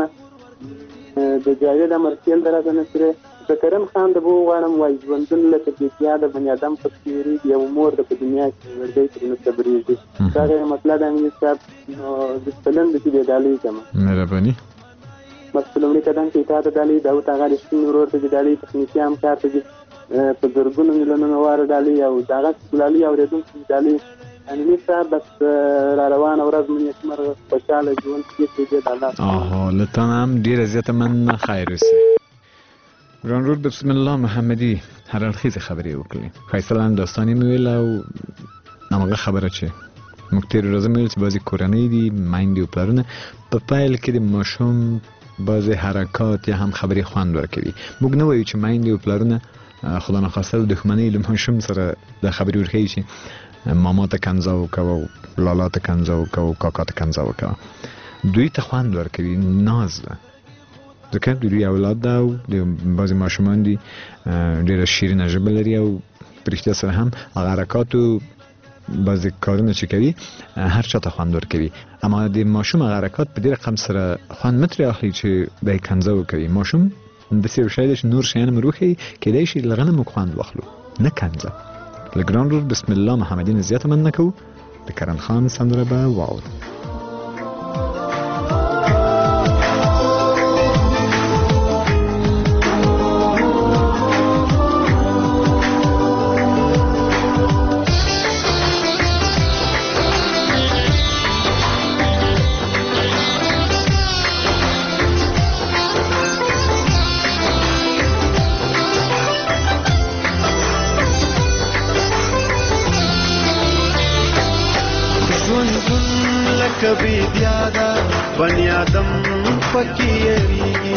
د جاوید امرخیل د راته نصرې د کرم خان د به وغواړم وایي ژوندون لکه بېتیا د بني ادم پکې وېرېږي یو مور د په دنیا کې ورځی ترې نه صبرېږي. دا غیر مسله د امیني صاحب نو زه په لنډو کې بې ډالۍ کړم. مهرباني. بس په لومړي قدم کې تا ته ډالۍ داود هغه رښتیني ورور ته دې ډالۍ تخنیکي همکار ته دې په زرګونو میلیونونو واره ډالۍ او د هغه ګلالۍ اورېدونکو دې ډالۍ. امیني صاحب بس را روانه ورځ مو نیکمرغه خوشحاله ژوند کښې دې د الله آها له تا نه هم ډېره زیاته مننه. خیر اوسې. ګرانرود بسم الله محمدي هر اړخیزې خبرې وکړې ښایسته لنډ داستان یې مې ویل او همغه خبره چې موږ تېره ورځ مې ویل چې بعضې کورنۍ دي میندې او پلرونه په پیل کې د ماشوم بعضې حرکات یا هم خبرې خوند ورکوي. موږ نه وایو چې میندې او پلرونه خدا نخواسته د دښمنۍ له ماشوم سره د خبرې ورښیي چې ماما ته کنځا وکوه او لالا ته کنځا وکوه او کاکا ته کنځا وکوه. دوی ته خوند ورکوي ناز ده ځکه د دوی اولاد ده او د بعضې ماشومان دي ډېره شیرینه ژبه لري او په رښتیا سره هم هغه حرکاتو بعضې کارونه چې کوي هر چا ته خوند ورکوي. اما د ماشوم هغه حرکات په دې رقم سره خوند مه ترې اخلي چې به یې کنځا وکوي. ماشوم داسې یو شی دی چې نور شیان هم روښیي کیدای شي له هغه نه موږ خوند واخلو نه کنځه. له ګران رور بسم الله محمدي نه زیاته مننه کوو. د کرن خان سندره به واورو. ژوندون لکه بیدیا ده بني آدم پکې یریږي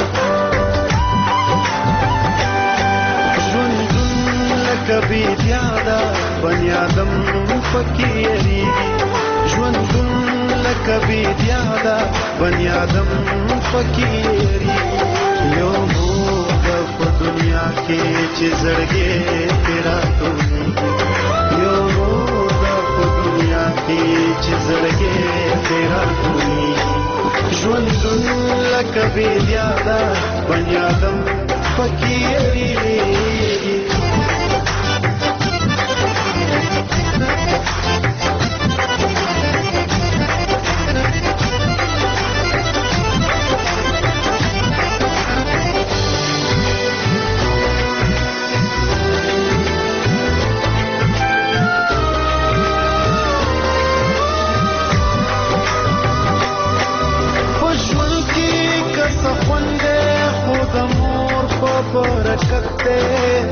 ژوندون لکه بیدیا ده بني آدم پکې یریږي ژوندون لکه بیدیا ده بني آدم پکې یریږي یو موږ په دنیا کې چې زړګې تیرا ټولېږي یو موږ په دنیا کې چې زړګې تیرا ټولېږي ژوندون لکه بیدیا ده بني آدم پکې یریږي برکت دے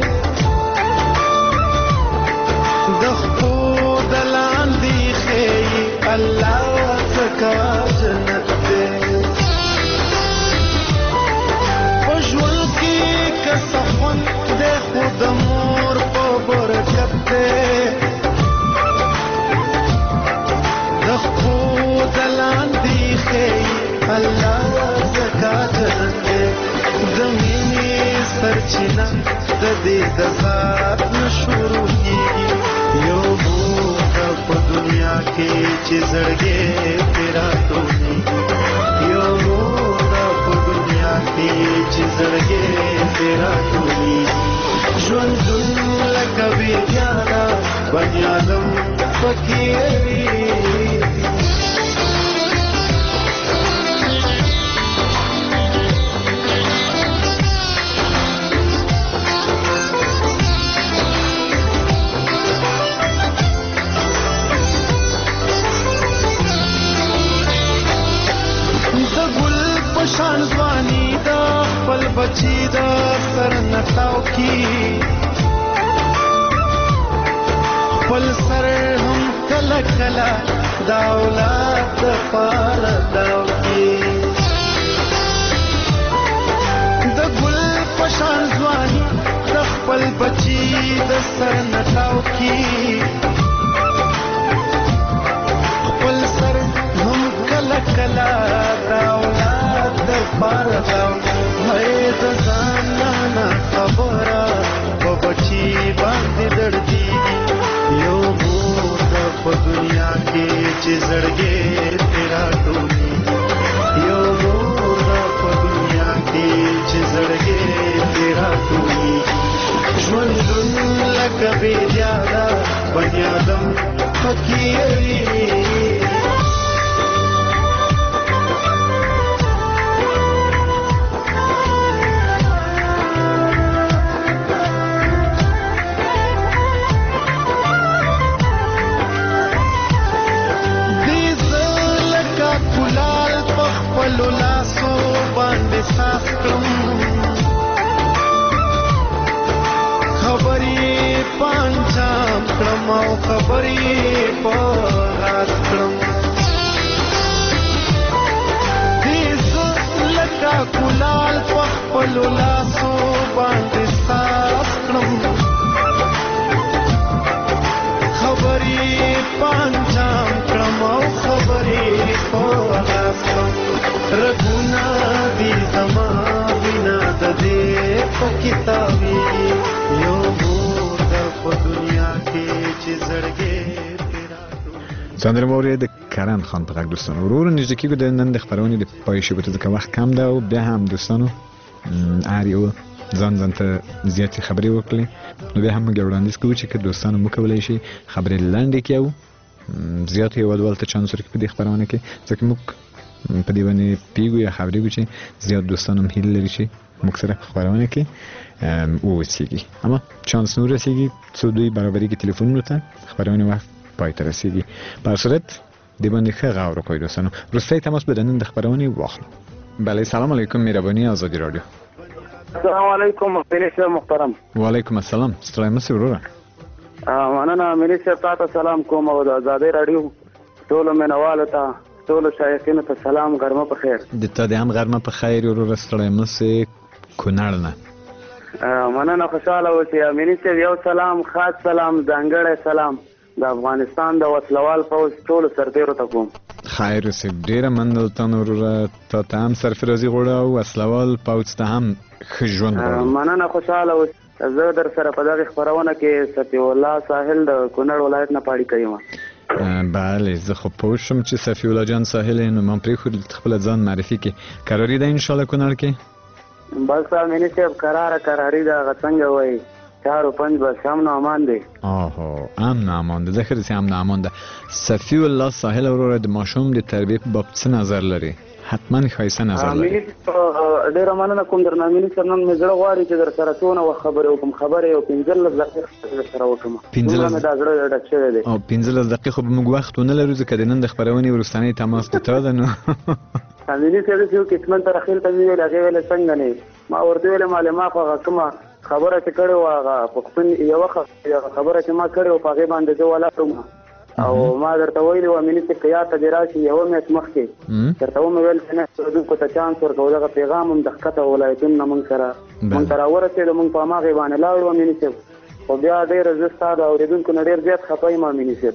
دخو دلان دی خیئی اللہ زکا جنت دے خوشول کی کسخون دے خود مور پا برکت دے دخو دلان دی خیئی اللہ زکا جنت دے زمینی سرچینه د دې د ذات نشورو کیږي یو موږ په دنیا کې چې زړګې تیرا ټولېږي یو موږ په دنیا کې چې زړګې تیرا ټولېږي ژوندون لکه بیدیا ده بني آدم پکې یریږي شان ځواني دا خپل بچي دا سر نټاو کی خپل سر هم کله کله دا اولاد د پاره داو کی د ګل په شان ځواني د خپل بچي د سر نټاو کی خپل سر هم کله کله دا اولاد پاردم هی د ځان نه خبره په بچي باندې دردېږي یو مور په دنیا کې چې زړګې تیرا ټولېږي یو مور په دنیا کې چې زړګې تیرا ټولېږي ژوندون لکه بیدیا ده بني آدم پکې یریږي پانچام کړم او خبرې په راز کړم دې زه لکه کلال په خپلو لاسو باندې صاف کړم خبرې پانچام کړم او خبرې په راز کړم رګونه دي زما وینا د دې په کتابي یو سندره موري د کرن خان په غږ دوستانو ورور نږدې کېږو د نن د خبرونې د پای شي په ځکه وخت کم ده او بیا هم دوستانو هر یو ځان ځان ته زیاتې خبرې وکړي نو بیا هم موږ وړاندیز کوو چې که دوستانو موږ کولی شي خبرې لنډې کړو زیات هېوادوالو ته چانس ورکړي په دې خبرونه کې ځکه موږ په دې باندې پوهېږو یا خبرې کوو چې زیات دوستان هم هیله لري چې موږ سره په خبرونه کې واوسېږي اما چانس نه ورسېږي څو دوی برابرېږي تلیفونونو ته خبرونې وخت پای ته رسېږي په هر صورت دې باندې ښه غور وکړئ دوستانو وروستی تماس به د نن د خبرونې واخلو بله سلام علیکم مهرباني ازادي راډیو السلام علیکم مفتی محترم وعلیکم السلام ستړی مه شې وروره مننه ملي صاحب تاسو سلام کوم او د ازادي راډیو ټولو مینوالو ته ټولو شایقینو ته سلام، غرمه په خیر. د تا د هم غرمه په خیر وروره ستړی مشې کونړ نه. مننه، خوشحاله اوسئ. امیني صاحب یو سلام، خاص سلام، ځانګړی سلام د افغانستان د وسلوال پوځ ټولو سرتیرو ته کوم. خیر اوسئ، ډېره مننه له وروره. تا ته هم سرفرازي غواړو او وسلوال پوځ ته هم ښه ژوند غواړو. مننه، خوشحاله اوسئ. زه در سره په دغه خپرونه کې صفي الله ساحل د کونړ ولایت نه پاړی کوم. بله، زه خو پوه شم چې صفي الله جان ساحل نو ما پرېښود خپله ځان معرفي کړي. قراري ده انشاءالله کونړ کې؟ بس امیني صاحب کراره کراري ده، هغه څنګه وایي چار و پنج بس امن و امان دی. آهو، امن و امان ده. ذکر سی امن و امان ده. صفي الله ساحل وروره د ماشوم د تربیې په باب څه نظر لري؟ حتما ښایسته نظر لري. ډېره مننه کوم درنه امیني صاحب. نن مې زړه غواړي چې در سره څونه وخت خبرې وکړم. خبرې یو پنځلس دقیقې در سره وکړم. پنځلس مې دا زړه ډک شوی دی. او پنځلس دقیقې خو به موږ وخت ونه لرو ځکه د نن د خپرونې وروستنی تماس د تا ده. نو امیني صاحب چې یو کسمن ته رخیل ته مې ویل، هغې ویلې څنګه نه ما ورته ویلې مالې ما خو هغه کومه خبره چې کړې وه هغه پښتون یوه خبره چې ما کړې وه په هغې باندې زه ولاړ وم او ما درته ویلي وه امیني صاحب که یاد ته دې راشي یوه میاشت مخکې درته ومې ویل چې نه اورېدونکو ته چانس ورکوو. دغه پیغام هم د ښکته ولایتونو نه مونږ سره مونږ ته راورسېدو. مونږ په هماغې باندې لاړو امیني صاحب. خو بیا ډېره زه ستا د اورېدونکو نه ډېر زیات خفه یم امیني صاحب.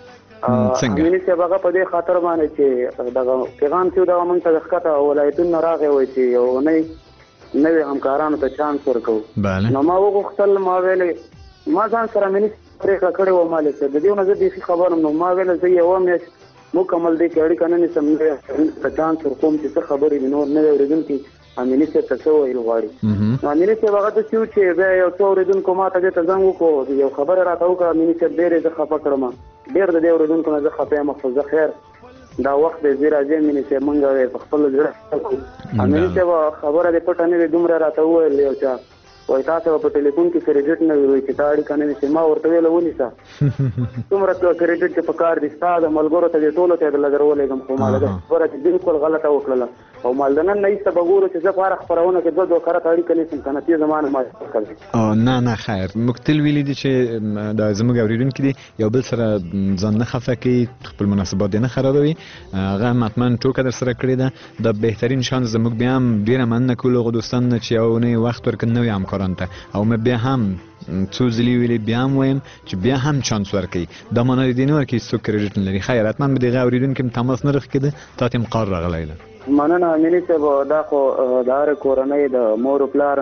امیني صاحب هغه په دې خاطر باندې چې دغه پیغام چې دغه مونږ ته د ښکته ولایتونو نه راغی وایي چې یو اونۍ نوې همکارانو ته چانس ورکوو. نو ما وغوښتل، ما ویلې ما ځان سره امیني پرېکړه کړې وه مالې صاحب، د دې نه زه بیخي خبر یم. نو ما ویله زه یوه میاشت مکمل دې کې اړیکه نه نیسم، نوې ته چانس ورکوم چې څه خبرې دي نور نوی اورېدونکي امیني صاحب ته څه ویل غواړي. نو امیني صاحب هغه داسې و چې بیا یو څو اورېدونکو ما ته دې ته زنګ وکړو، یو خبره راته وکړه. امیني صاحب ډېر یې زه خفه کړم، ډېر د دې اورېدونکو نه زه خفه یم. خو زه خیر دا وخت دی، زه راځم امیني صاحب، مونږ په خپل زړه امیني صاحب خبره دې پټه نه وي دومره راته وویل. یو چا وایي تاسو په ټلیفون کې کریډټ نه وي چې تا اړیکه نه نیسئ. ما ورته ویله ونیسه، څومره کریډټ چې په کار دي ستا د ملګرو ته دې ټولو ته یې درله درولېږم. خو ما دغه خبره چې بالکل غلطه وکړله او ما د نن نه ایسته به ګورو چې زه په هره خپرونه کې دوه دوه کرته اړیکه نیسم که نه تی زما نه ما کړی. نه نه خیر، موږ تل ویلي دي چې دا زموږ اورېدونکي دي یو بل سره ځان نه خفه کوي، خپل مناسبات دې نه خرابوي. هغه حتما ټوکه در سره کړې ده. دا بهترین شانس زموږ بیا هم ډېره مننه کوو له هغو دوستانو نه چې یو اونۍ وخت ورکړي نوي همکارانو ته. او مې بیا هم څو ځلې ویلي، بیا هم وایم چې بیا هم چانس ورکوي. دا معنا دې نه ورکوي چې څوک کریډټ نه لري. خیر، حتما به د هغه اورېدونکي هم تماس نه راښکېده، تا ته هم قار راغلی ده. مننه امیني صاحب. دا خو د هرې کورنۍ د مور و پلار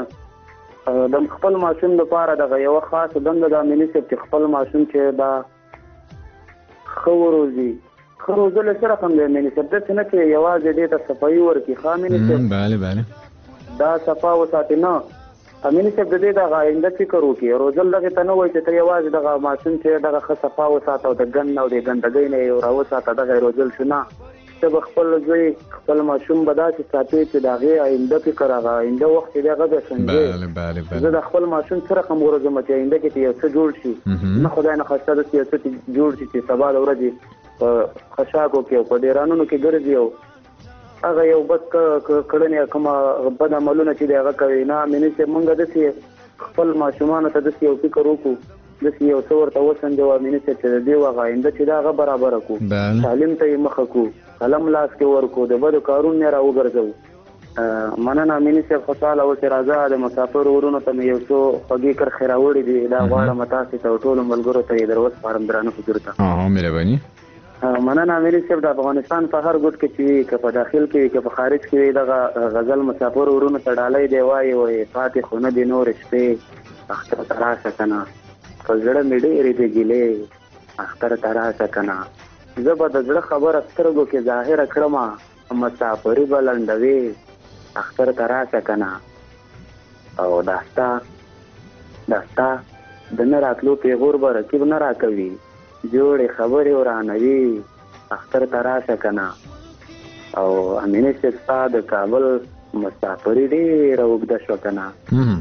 د خپل ماشوم لپاره دغه یوه خاصه دنده ده امیني صاحب چې خپل ماشوم چې دا ښه وروزي. ښه روزلی څه رقم دی امیني صاحب؟ داسې نه چې یوازې دې ته صفایي ورکړي. ښه امیني صاحب، بله بله، دا صفا وساتي نه امیني صاحب. د دې دغه آینده فکر وکړي. روزل دغې ته نه وایي چې ته یوازې دغه ماشوم چې دغه ښه صفا وساته او د ګند او د ګندګۍ نه یې راوساته دغه یې روزل شو. نه، ته به خپل زوی خپل ماشوم به داسې ساتې چې د هغې آینده فکر هغه آینده وخت چې دی هغه به سنجې. زه د خپل ماشوم څه رقم وروزم چې آینده کې چې یو څه جوړ شي، نه خدای نه خواسته داسې یو څه جوړ شي چې سبا د ورځې په خشاکو کې او په ډیرانونو کې ګرځي او هغه یو بد کړنې کومه بد عملونه چې دی هغه کوي. نه امیني صاحب، مونږ داسې خپل ماشومانو ته داسې یو فکر وکړو، داسې یو څه ورته وسنجوو امیني صاحب چې د دې هغه آینده چې دی هغه برابره کړو، تعلیم ته یې مخه کړو، قلم لاس کې ورکړو، د بدو کارونو نه را وګرځوو. مننه امیني صاحب. خوشحاله اوسې. راځه د مسافرو ورونو ته مې یو څو خوږې کرښې راوړي دي، دا غواړم تاسې ته او ټولو ملګرو ته یې در وسپارم درانه حضور ته. مهرباني. مننه امیني صاحب. د افغانستان په هر ګوټ کې چې وي، که په داخل کې وي که په خارج کې وي، دغه غزل مسافرو ورونو ته ډالۍ دی وایي وایي پاتې خو نه دي نورې شپې اختر ته راشه که نه، په زړه مې ډېرې دي ګیلې اختر ته راشه که نه. زه به د زړه خبره سترګو کې ظاهره کړمه، مسافري به لنډوې اختر ته راشه که نه. او دا ستا دا ستا د نه راتلو پیغور به رقیب نه راکوي، جوړې خبرې ورانوي اختر ته راشه که نه. او امیني صاحب، ستا د کابل مسافري ډېره اوږده شوه که نه،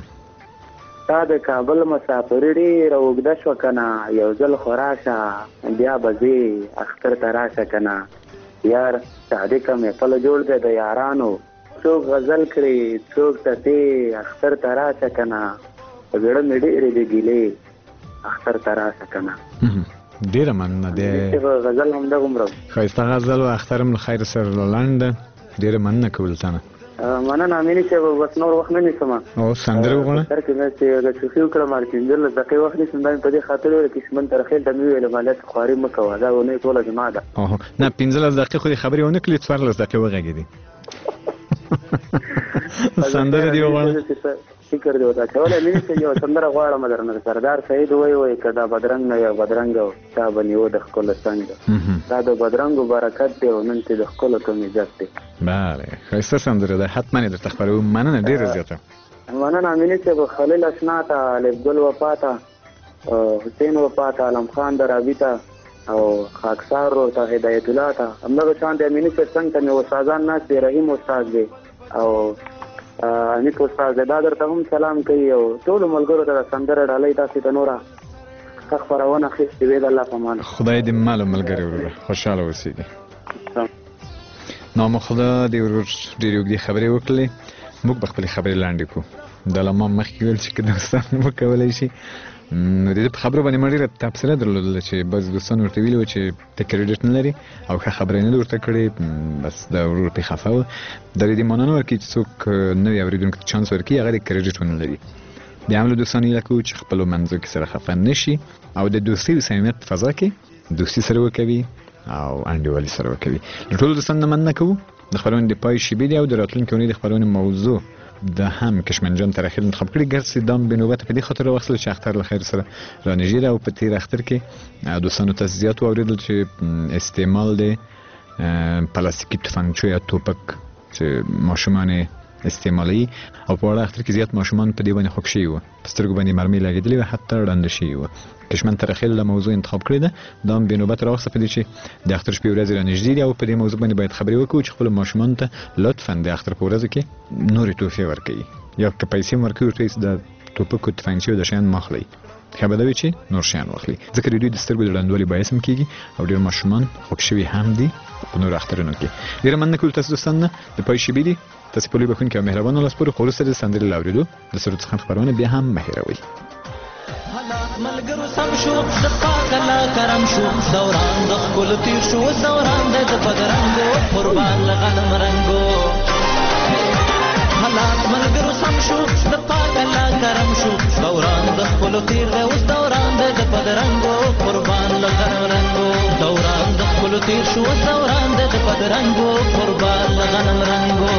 ستا د کابل مسافري ډېره اوږده شوه که نه، یو ځل خو راشه بیا به ځې اختر ته راشه که نه. یار صادقه محفل جوړ دی د یارانو، څوک غزل کړي څوک ټپې اختر ته راشه که نه، په زړه مې ډېرې دي ګیلې اختر ته راشه که نه. ډیره مننه. د غزل هم دغه عمره ښایسته غزل او اختر هم له خیر سره لاندې. ډیره مننه کول تانه. مننه امیني چې بس نور وخت نه نیسم. او سندره وغواړه. تر کې مې چې د شوخي وکړه مار پنځل دقیقې وخت نیسم دا په دې خاطر ویل چې من تر خیل ته مې ویل مالت خواري مکوه دا ونه ټوله جماعه ده. اوه نه پنځلس دقیقې خو دې خبرې ونه کړې څوارلس دقیقې وغږېدې. سندره دی وغواړه. فکر دی وتا چې ولې مې چې یو سندره غواړم درنه سردار سید وای وای کدا بدرنګ نه یا بدرنګ تا بنیو د خپل څنګه دا د بدرنګ برکت دی او نن ته د خپل کوم عزت دی. بله ښایسته سندره ده حتما یې درته خپروم. مننه ډېره زیاته. مننه امیني چې خلیل اشنا ته الف ګل وفا ته حسین وفا ته علم خان درابي ته او خاکسار ورته هدایت الله ته همدغه شان د امیني چې څنګه ته مې استادان ناست دی رحیم استاد دی او انیک استاد دا درته هم سلام کوي او ټول ملګرو ته سندره ډالۍ تاسو ته نوره ښه خپرونه اخیستې وي د الله په امان. خدای دې مال او ملګري ورور خوشحاله اوسېږي. نو خدا دې ورور ډېرې اوږدې خبرې وکړلې. موږ به خپلې خبرې لنډې کړو. دا له ما مخکې ویل چې که دوستان وکولی شي نو د دې په خبرو باندې ما ډېره تبصره درلودله چې بس دوستان ورته ویلي وو چې ته کریډټ نه لري او ښه خبرې نه ده ورته کړې بس دا ورور پرې خفه و. دا د دې معنا نه ورکوي چې څوک نوي اورېدونکو ته چانس ورکوي هغه د کریډټ ونه لري. بیا هم له دوستانو هیله کوو چې خپلو منځو کې سره خفه نه شي او د دوستۍ او صمیمیت فضا کې دوستي سره وکوي او انډیوالي سره وکوي. له ټولو دوستانو نه مننه کوو. د خپرونې د پای شیبې دی او د راتلونکې اونۍ د خپرونې موضوع د هم کشمن جان تر اخر انتخاب کړي. ګرځي دام بنوبت په دې خاطر راوخل چې اختر له خیر سره را نږدې او په تیر اختر کې دوستانو ته زیات اوریدل چې استعمال د پلاستیکي تفنګچو یا توپک چې ماشومان استعمالي او په وړه اختر کې زیات ماشومان په دې باندې خوښ شي وو په سترګو باندې مرمۍ لګېدلې و حتی ړانده شي وو. کشمن تر اخر له موضوع انتخاب کړی ده دام بنوبت راوخل په دې چې د اختر شپې ورځې را نږدې دي او په دې موضوع باندې باید خبرې وکړو چې خپل ماشومان ته لطفا د اختر په ورځو کې نورې تحفې ورکړي یا که پیسې ورکړي ورته د ټوپکو تفنګچو د شیان ماخلي ښه به دا وي چې نور شیان واخلي ځکه د دوی د سترګو د ړندوالي باعث هم کېږي او ډېر ماشومان خوښ شوي هم دي په نورو اخترونو کې. ډېره مننه کوو تاسو دوستان نه د پای شیبې دي تاسو په لوی بخښونکي او مهربانو لاس پورې خو وروسته د سندرې له اورېدو د سرود څخه خپرونه بیا هم مه هېروئ. ملګرو سم شو د پاک الله کرم شو دوران د ښکلو تیر شو دوران د بدرنګو قربان له غنم رنګو حالات ملګرو سم شو د پاک الله کرم شو دوران د ښکلو تیر دی اوس دوران د بدرنګو قربان له غنم رنګو دوران د ښکلو تیر شو دوران د بدرنګو قربان له غنم رنګو.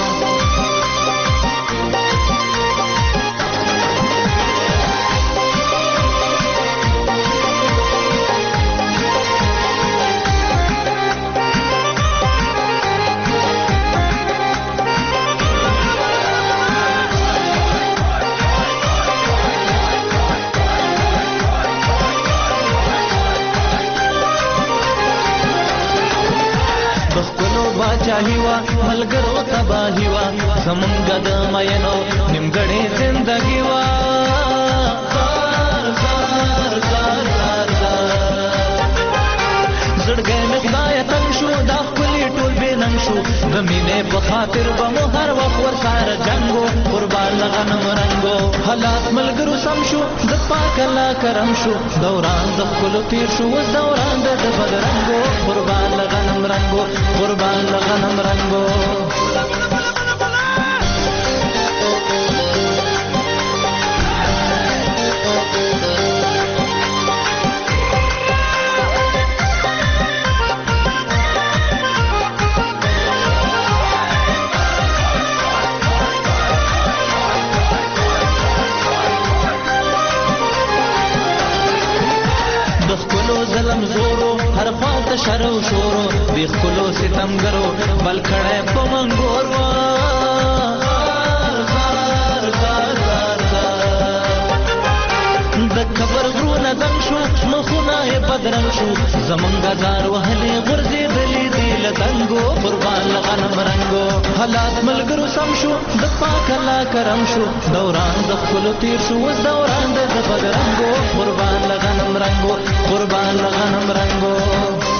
چاہی وا ملګرو تباہی وا زمونږ د مینو نیمګړې زندګي وا زار زار زار زار زړګې مې خدای تنګ شو دا ښکلي ټول بې ننګ شو د مینې په خاطر به مو هر وخت ورسره جنګو قربان له غنم رنګو حالات ملګرو سم شو د پاک الله کرم شو دوران د ښکلو تیر شو اوس دوران د بدرنګو قربان له غنم رنګو قربان له غنم رنګو. ظلم زورو هر خواته شر و شورو بی خلو ستمګرو بل کړه په منګور وا زار زار زار د خبر غرونه دم شو مخونه بدرنګ شو زمونږ زار وهلي غرزي دلی دی لتنګو قربان لغنم رنګو حالات ملګرو سم شو د پاک الله کرم شو دوران د خپل تیر شو وس دوران د بدرنګو قربان لغنم رنګو قربان لغنم رنګو.